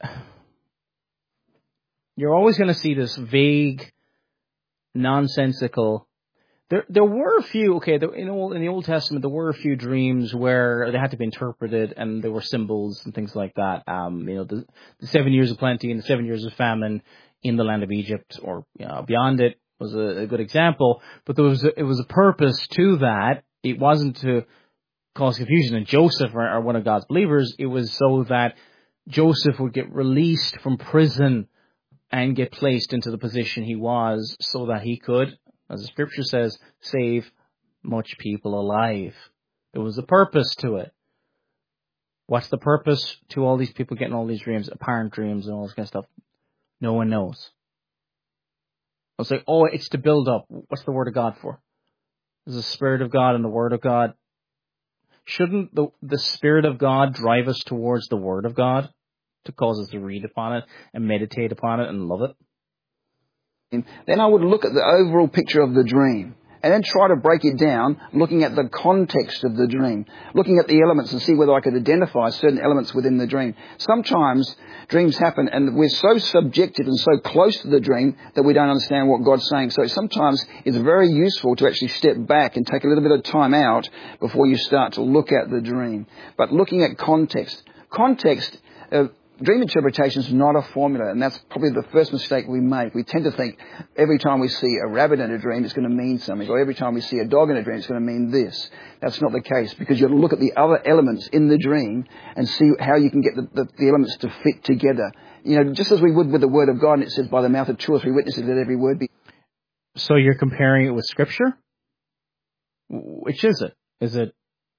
you're always going to see this vague, nonsensical... There were a few, in the Old Testament, there were a few dreams where they had to be interpreted, and there were symbols and things like that. The 7 years of plenty and the 7 years of famine in the land of Egypt, or beyond it, was a good example. But it was a purpose to that. It wasn't to cause confusion. And Joseph, or one of God's believers, it was so that Joseph would get released from prison and get placed into the position he was, so that he could, as the scripture says, save much people alive. There was a purpose to it. What's the purpose to all these people getting all these dreams, apparent dreams and all this kind of stuff? No one knows. I'll say, it's to build up. What's the Word of God for? There's the Spirit of God and the Word of God. Shouldn't the Spirit of God drive us towards the Word of God to cause us to read upon it and meditate upon it and love it? Then I would look at the overall picture of the dream and then try to break it down, looking at the context of the dream, looking at the elements and see whether I could identify certain elements within the dream. Sometimes dreams happen and we're so subjected and so close to the dream that we don't understand what God's saying. So sometimes it's very useful to actually step back and take a little bit of time out before you start to look at the dream. But looking at context. Dream interpretation is not a formula, and that's probably the first mistake we make. We tend to think every time we see a rabbit in a dream, it's going to mean something, or every time we see a dog in a dream, it's going to mean this. That's not the case, because you've got to look at the other elements in the dream and see how you can get the elements to fit together. Just as we would with the Word of God, and it says, by the mouth of 2 or 3 witnesses, let every word be... So you're comparing it with Scripture? Which is it? Is it...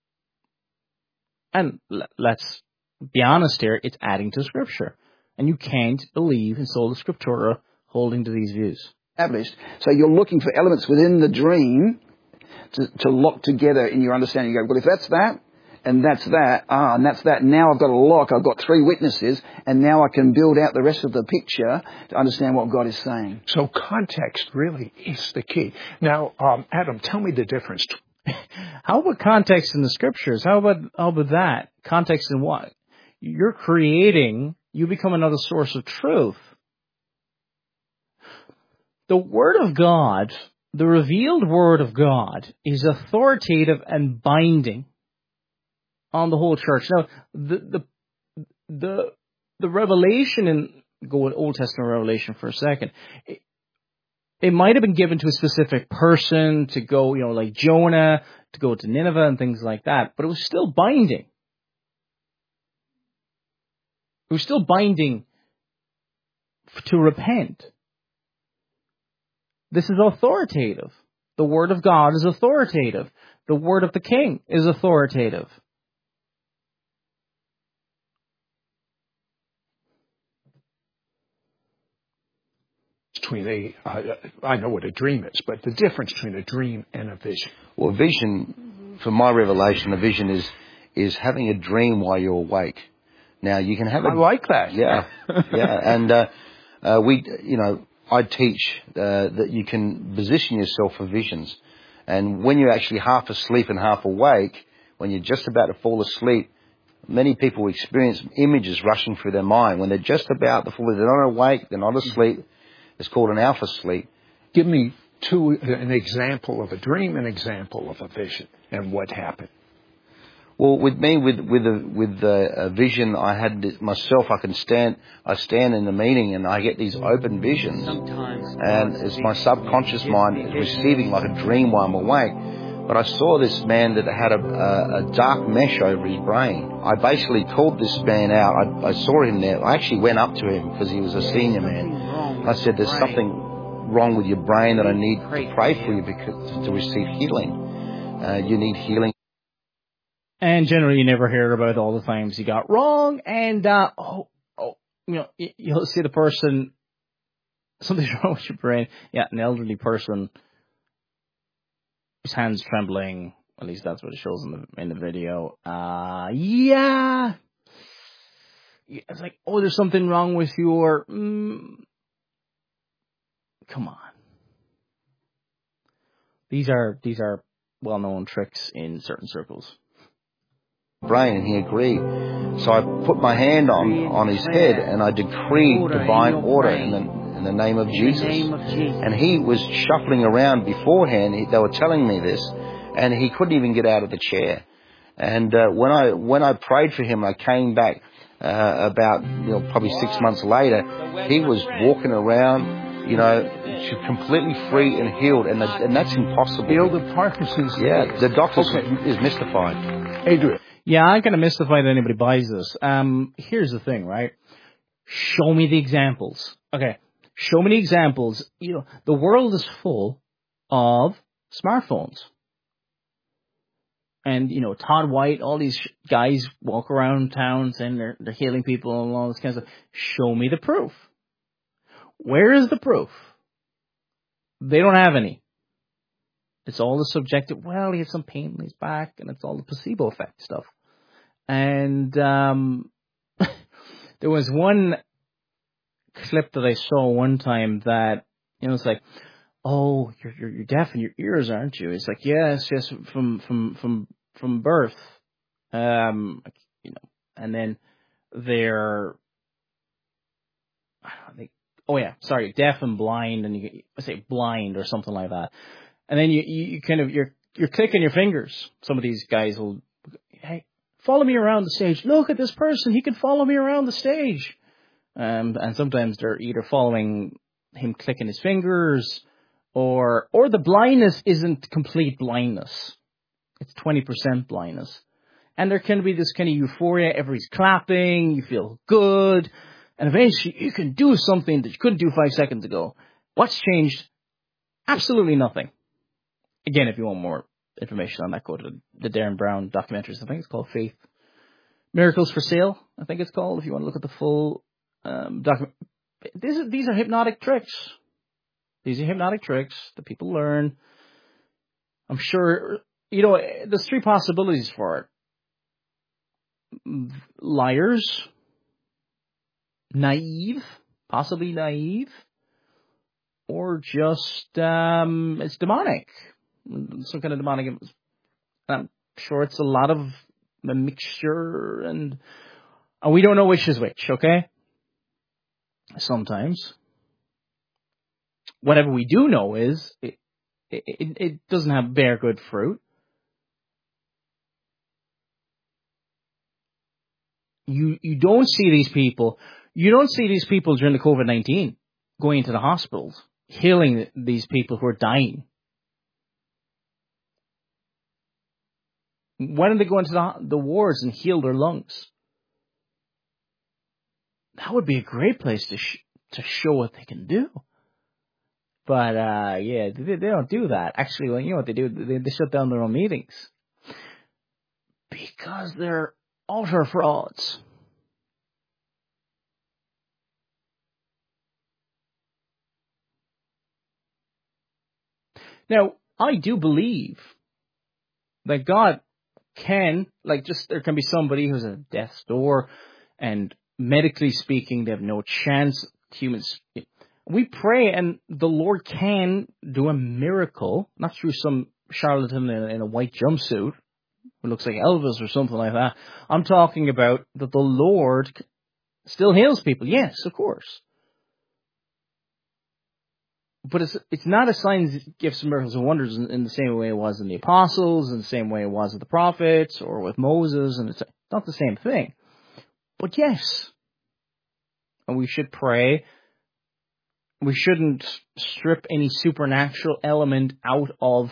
And let's be honest here, it's adding to Scripture. And you can't believe in sola scriptura holding to these views. Established. So you're looking for elements within the dream to lock together in your understanding. You go, well, if that's that, and that's that, and that's that, now I've got a lock, I've got 3 witnesses, and now I can build out the rest of the picture to understand what God is saying. So context really is the key. Now, Adam, tell me the difference. How about context in the Scriptures? How about that? Context in what? You're creating, you become another source of truth. The Word of God the revealed Word of God is authoritative and binding on the whole church. Now, the revelation in, go with Old Testament revelation for a second, it might have been given to a specific person to go, like Jonah, to go to Nineveh and things like that, but it was still binding. It was still binding to repent. This is authoritative. The Word of God is authoritative. The Word of the King is authoritative. Between I know what a dream is, but the difference between a dream and a vision. Well, vision, for my revelation, a vision is having a dream while you're awake. Now, you can have I like that. Yeah, yeah. And I teach that you can position yourself for visions. And when you're actually half asleep and half awake, when you're just about to fall asleep, many people experience images rushing through their mind. When they're just about to fall, they're not awake, they're not asleep. It's called an alpha sleep. Give me an example of a dream, an example of a vision, and what happened. Well, with me, with a vision, I had this myself. I stand in the meeting and I get these open visions, and it's my subconscious mind receiving like a dream while I'm awake. But I saw this man that had a dark mesh over his brain. I basically called this man out. I saw him there. I actually went up to him because he was a senior man. I said, "There's something wrong with your brain that I need to pray for you because to receive healing. You need healing." And generally, you never hear about all the times he got wrong. And you'll see the person, something's wrong with your brain. Yeah, an elderly person, his hands trembling. At least that's what it shows in the video. Yeah, it's like, oh, there's something wrong with your. Come on. These are well-known tricks in certain circles. Brain, and he agreed. So I put my hand on his head and I decreed divine order in the name of Jesus. And he was shuffling around beforehand. They were telling me this, and he couldn't even get out of the chair. And when I prayed for him, I came back about probably 6 months later. He was walking around, completely free and healed, and that's impossible. Healed of Parkinson's. Yeah, the doctor is mystified. Adrian. Yeah, I'm kind of mystified that anybody buys this. Here's the thing, right? Show me the examples. Okay, show me the examples. The world is full of smartphones. And, Todd White, all these guys walk around town saying they're healing people and all this kind of stuff. Show me the proof. Where is the proof? They don't have any. It's all the subjective, well, he had some pain in his back, and it's all the placebo effect stuff. And there was one clip that I saw one time that, it's like, oh, you're deaf in your ears, aren't you? It's like, yes, from birth. And then they're, deaf and blind, and I say blind or something like that. And then you're clicking your fingers. Some of these guys will, hey, follow me around the stage. Look at this person. He can follow me around the stage. And sometimes they're either following him clicking his fingers, or the blindness isn't complete blindness. It's 20% blindness. And there can be this kind of euphoria. Everybody's clapping. You feel good. And eventually you can do something that you couldn't do 5 seconds ago. What's changed? Absolutely nothing. Again, if you want more information on that, go to the Darren Brown documentaries. I think it's called Faith Miracles for Sale, I think it's called, if you want to look at the full document. These are hypnotic tricks. These are hypnotic tricks that people learn. I'm sure, there's 3 possibilities for it. Liars, possibly naive, or just it's demonic. Some kind of demonic. I'm sure it's a lot of a mixture, and we don't know which is which, okay? Sometimes. Whatever we do know is it doesn't bear good fruit. You don't see these people. You don't see these people during the COVID-19 going into the hospitals, healing these people who are dying. Why don't they go into the wards and heal their lungs? That would be a great place to show what they can do. But, they don't do that. Actually, well, you know what they do? They shut down their own meetings. Because they're utter frauds. Now, I do believe that God can, there can be somebody who's at death's door, and medically speaking, they have no chance. Humans, we pray, and the Lord can do a miracle, not through some charlatan in a white jumpsuit who looks like Elvis or something like that. I'm talking about that the Lord still heals people. Yes, of course. But it's not a signs, gifts, miracles, and wonders in the same way it was in the apostles, in the same way it was with the prophets, or with Moses, and it's not the same thing. But yes, and we should pray. We shouldn't strip any supernatural element out of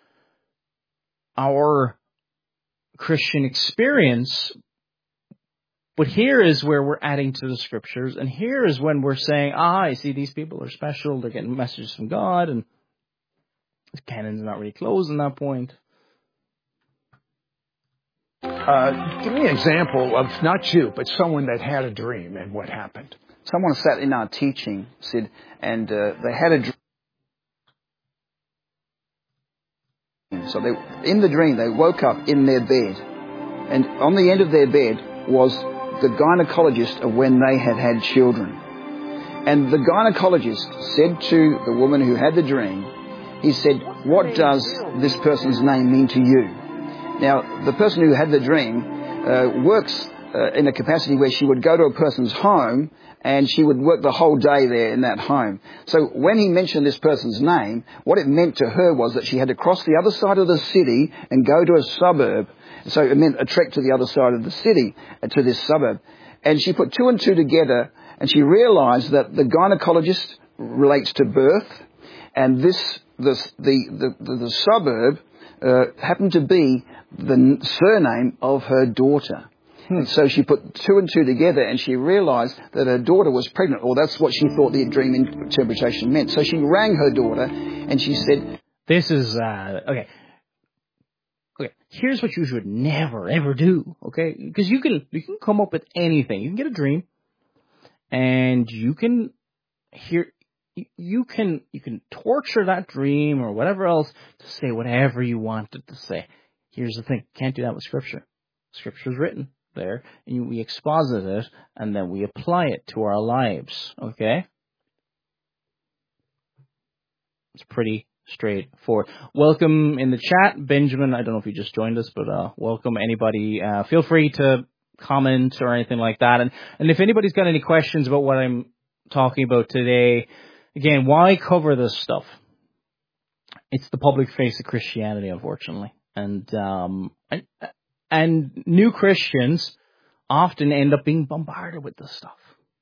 our Christian experience. But here is where we're adding to the scriptures, and here is when we're saying, I see these people are special, they're getting messages from God, and the canon's not really closed on that point. Give me an example of, not you, but someone that had a dream and what happened. Someone sat in our teaching, Sid, and they had a dream. So in the dream, they woke up in their bed, and on the end of their bed was the gynecologist of when they had had children. And the gynecologist said to the woman who had the dream, he said, what does this person's name mean to you? Now, the person who had the dream works in a capacity where she would go to a person's home and she would work the whole day there in that home. So when he mentioned this person's name, what it meant to her was that she had to cross the other side of the city and go to a suburb. So it meant a trek to the other side of the city, to this suburb. And she put two and two together, and she realized that the gynecologist relates to birth, and the suburb happened to be the surname of her daughter. And so she put two and two together, and she realized that her daughter was pregnant, or that's what she thought the dream interpretation meant. So she rang her daughter, and she said, this is, okay. Okay, here's what you should never, ever do, okay? Because you can come up with anything. You can get a dream, and you can torture that dream or whatever else to say whatever you want it to say. Here's the thing, you can't do that with Scripture. Scripture's written there, and we exposit it, and then we apply it to our lives, okay? It's pretty straightforward. Welcome in the chat, Benjamin. I don't know if you just joined us, but welcome anybody. Feel free to comment or anything like that. And if anybody's got any questions about what I'm talking about today, again, why cover this stuff? It's the public face of Christianity, unfortunately. And new Christians often end up being bombarded with this stuff.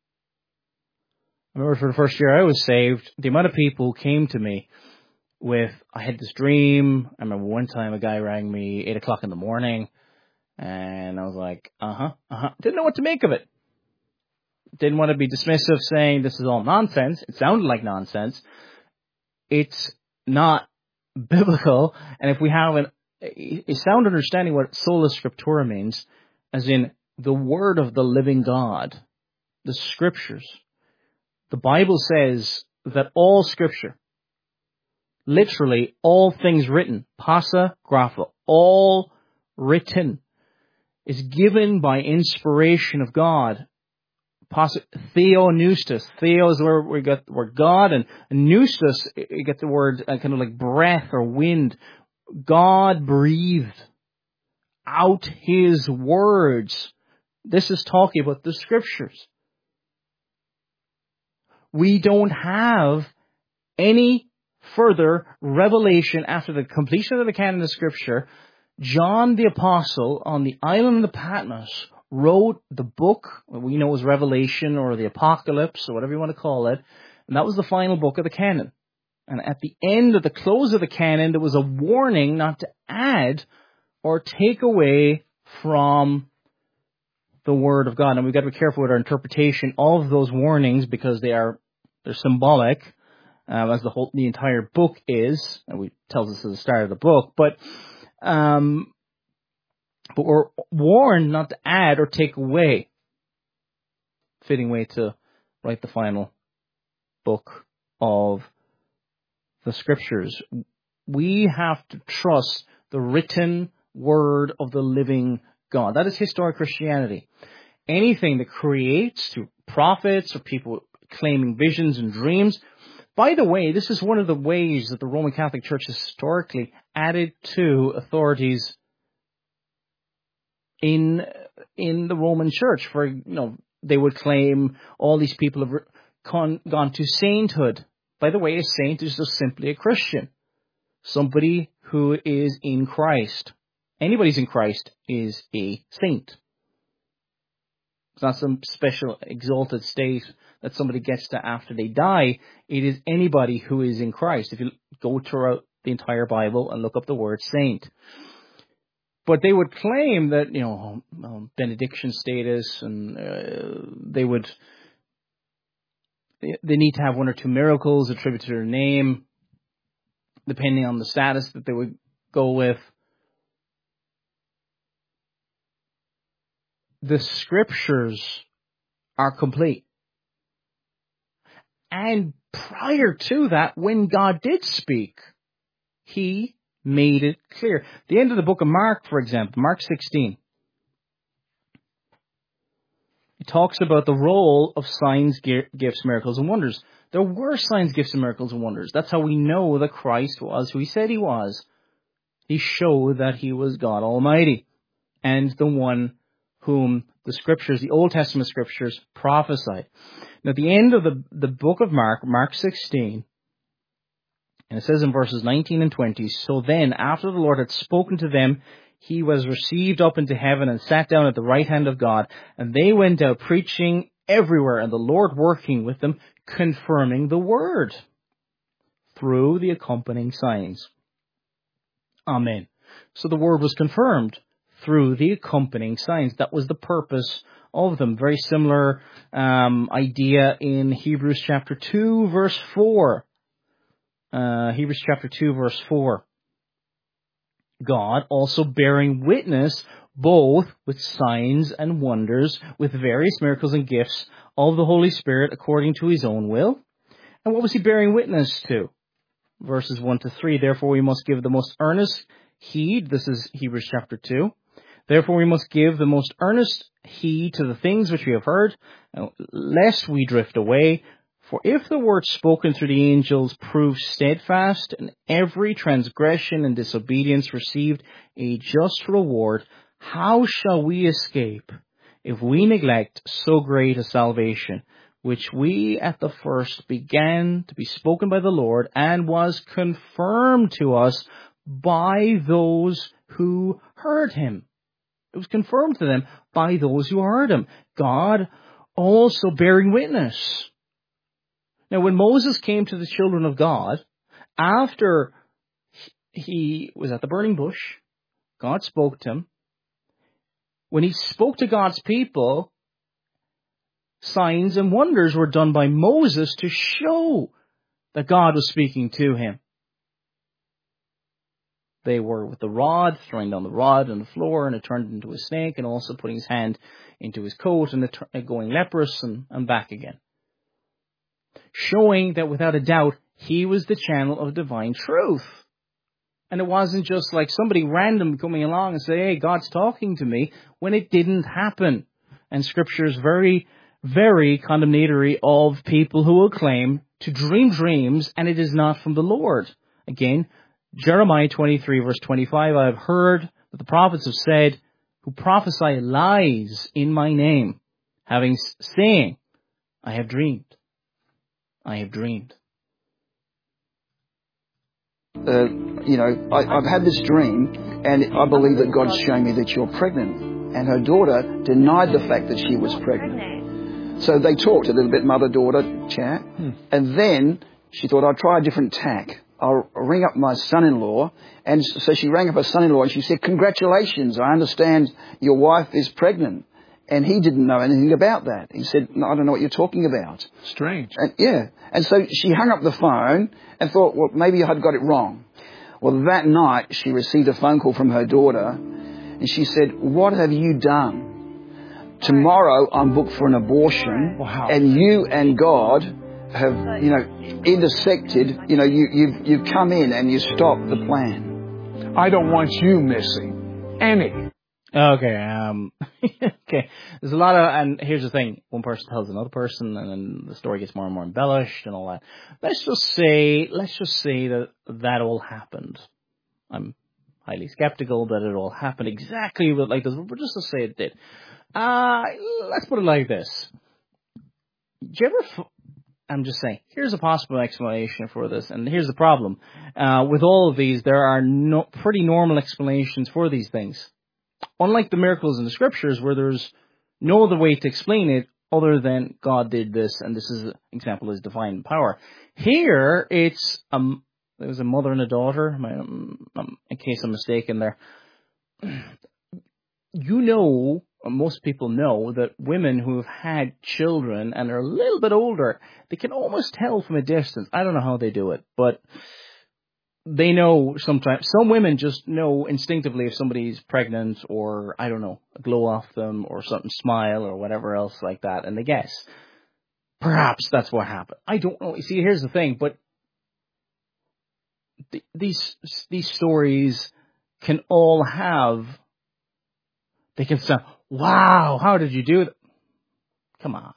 I remember for the first year I was saved, the amount of people who came to me with, I had this dream. I remember one time a guy rang me 8 o'clock in the morning, and I was like, didn't know what to make of it. Didn't want to be dismissive, saying this is all nonsense. It sounded like nonsense. It's not biblical, and if we have a sound understanding what sola scriptura means, as in the word of the living God, the scriptures, the Bible says that all scripture, literally all things written, pasa grapha, all written, is given by inspiration of God. Theonoustos. Theo is where we got the word God, and noustos, you get the word kind of like breath or wind. God breathed out His words. This is talking about the scriptures. We don't have any further revelation after the completion of the canon of Scripture, John the Apostle on the island of Patmos wrote the book we know as Revelation or the Apocalypse or whatever you want to call it, and that was the final book of the canon. And at the end of the close of the canon, there was a warning not to add or take away from the Word of God. And we've got to be careful with our interpretation of those warnings because they're symbolic, as the entire book is, and it tells us at the start of the book. But we're warned not to add or take away. Fitting way to write the final book of the Scriptures. We have to trust the written Word of the living God. That is historic Christianity. Anything that creates through prophets or people claiming visions and dreams. By the way, this is one of the ways that the Roman Catholic Church historically added to authorities in the Roman Church. They would claim all these people have gone to sainthood. By the way, a saint is just simply a Christian. Somebody who is in Christ. Anybody who's in Christ is a saint. It's not some special exalted state that somebody gets to after they die. It is anybody who is in Christ. If you go throughout the entire Bible and look up the word saint. But they would claim that, benediction status, and they need to have one or two miracles attributed to their name, depending on the status that they would go with. The Scriptures are complete. And prior to that, when God did speak, He made it clear. The end of the book of Mark, for example, Mark 16. It talks about the role of signs, gifts, miracles, and wonders. There were signs, gifts, and miracles, and wonders. That's how we know that Christ was who He said He was. He showed that He was God Almighty and the one whom the Scriptures, the Old Testament Scriptures, prophesied. Now, at the end of the book of Mark, Mark 16, and it says in verses 19 and 20, so then, after the Lord had spoken to them, He was received up into heaven and sat down at the right hand of God, and they went out preaching everywhere, and the Lord working with them, confirming the word through the accompanying signs. Amen. So the word was confirmed through the accompanying signs. That was the purpose of them. Very similar idea in Hebrews chapter 2, verse 4. Hebrews chapter 2, verse 4. God also bearing witness both with signs and wonders, with various miracles and gifts of the Holy Spirit according to His own will. And what was He bearing witness to? Verses 1 to 3. Therefore we must give the most earnest heed. This is Hebrews chapter 2. Therefore we must give the most earnest heed to the things which we have heard, lest we drift away. For if the word spoken through the angels proved steadfast, and every transgression and disobedience received a just reward, how shall we escape if we neglect so great a salvation, which we at the first began to be spoken by the Lord, and was confirmed to us by those who heard Him? It was confirmed to them by those who heard Him. God also bearing witness. Now, when Moses came to the children of God, after he was at the burning bush, God spoke to him. When he spoke to God's people, signs and wonders were done by Moses to show that God was speaking to him. They were with the rod, throwing down the rod on the floor, and it turned into a snake, and also putting his hand into his coat and going leprous and back again. Showing that without a doubt, he was the channel of divine truth. And it wasn't just like somebody random coming along and say, hey, God's talking to me, when it didn't happen. And Scripture is very, very condemnatory of people who will claim to dream dreams, and it is not from the Lord. Again, Jeremiah 23 verse 25, I have heard that the prophets have said, who prophesy lies in my name, saying, I have dreamed. I have dreamed. I've had this dream, and I believe that God's shown me that you're pregnant. And her daughter denied the fact that she was pregnant. So they talked a little bit, mother-daughter chat. And then she thought, I'll try a different tack. I'll ring up my son-in-law. And so she rang up her son-in-law and she said, congratulations, I understand your wife is pregnant. And he didn't know anything about that. He said, no, I don't know what you're talking about. Strange. And so she hung up the phone and thought, well, maybe I had got it wrong. Well, that night she received a phone call from her daughter. And she said, what have you done? Tomorrow I'm booked for an abortion. Wow. And you and God have, intersected. You've come in and you stopped the plan. I don't want you missing any. Okay, okay. There's a lot of, and here's the thing. One person tells another person, and then the story gets more and more embellished and all that. Let's just say that all happened. I'm highly skeptical that it all happened exactly like this, but just to say it did. Let's put it like this. Did you ever, I'm just saying, here's a possible explanation for this, and here's the problem. With all of these, there are pretty normal explanations for these things. Unlike the miracles in the scriptures, where there's no other way to explain it other than God did this, and this is an example of his divine power. Here, it's there was a mother and a daughter, in case I'm mistaken there. Most people know that women who have had children and are a little bit older, they can almost tell from a distance. I don't know how they do it, but they know sometimes. Some women just know instinctively if somebody's pregnant, or, I don't know, a glow off them or something, smile or whatever else like that, and they guess. Perhaps that's what happened. I don't know. You see, here's the thing, but these stories can all have, they can sound, wow, how did you do that? Come on.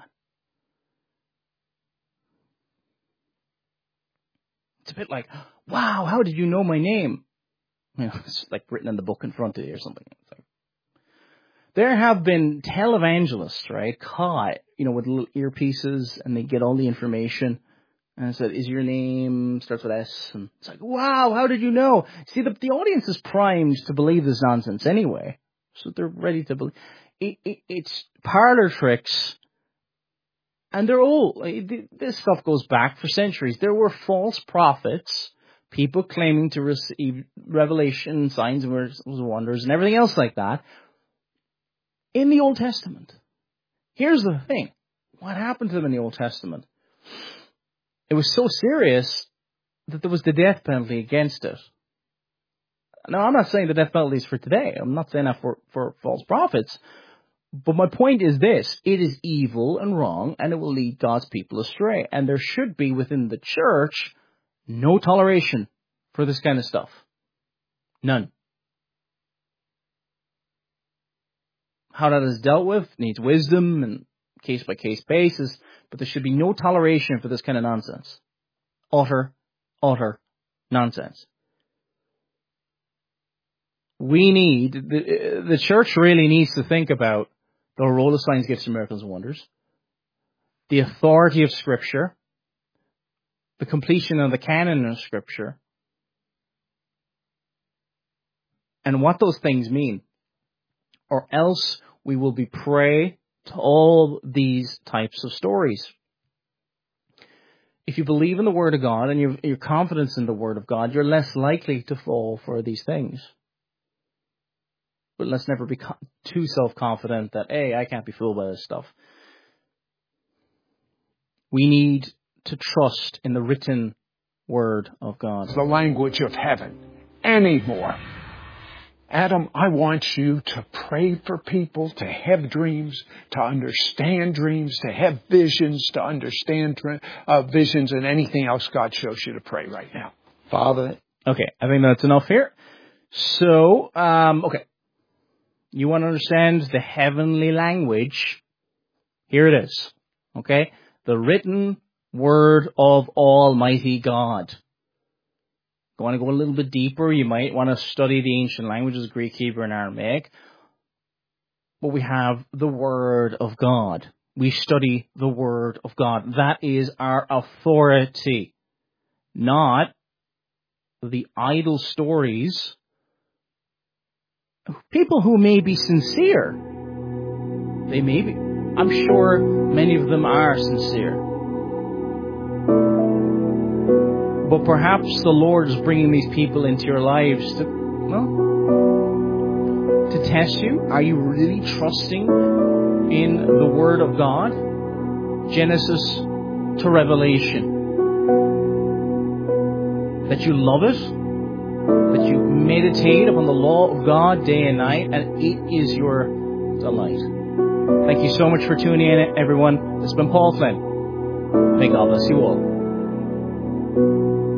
It's a bit like, wow, how did you know my name? It's like written in the book in front of you or something. It's like, there have been televangelists, right, caught, with little earpieces, and they get all the information. And it said, is your name, starts with S, and it's like, wow, how did you know? See, the audience is primed to believe this nonsense anyway. So they're ready to believe. It's parlor tricks, and they're old. This stuff goes back for centuries. There were false prophets, people claiming to receive revelation, signs and wonders, and everything else like that in the Old Testament. Here's the thing. What happened to them in the Old Testament? It was so serious that there was the death penalty against it. Now, I'm not saying the death penalty is for today. I'm not saying that for false prophets. But my point is this. It is evil and wrong, and it will lead God's people astray. And there should be within the church no toleration for this kind of stuff. None. How that is dealt with needs wisdom and case-by-case basis, but there should be no toleration for this kind of nonsense. Utter nonsense. The church really needs to think about the role of signs, gifts, and miracles and wonders, the authority of Scripture, the completion of the canon of Scripture, and what those things mean. Or else we will be prey to all these types of stories. If you believe in the Word of God and your confidence in the Word of God, you're less likely to fall for these things. But let's never be too self-confident that, hey, I can't be fooled by this stuff. We need to trust in the written Word of God. The language of heaven anymore. Adam, I want you to pray for people, to have dreams, to understand dreams, to have visions, to understand visions, and anything else God shows you to pray right now. Father. Okay, I think that's enough here. So, okay. You want to understand the heavenly language? Here it is. Okay? The written Word of Almighty God. If you want to go a little bit deeper, you might want to study the ancient languages, Greek, Hebrew, and Aramaic. But we have the Word of God. We study the Word of God. That is our authority. Not the idle stories, people who may be sincere, they may be, I'm sure many of them are sincere, but perhaps the Lord is bringing these people into your lives to test you. Are you really trusting in the Word of God? Genesis to Revelation. That you love it, that you meditate upon the law of God day and night, and it is your delight. Thank you so much for tuning in, everyone. This has been Paul Flynn. May God bless you all.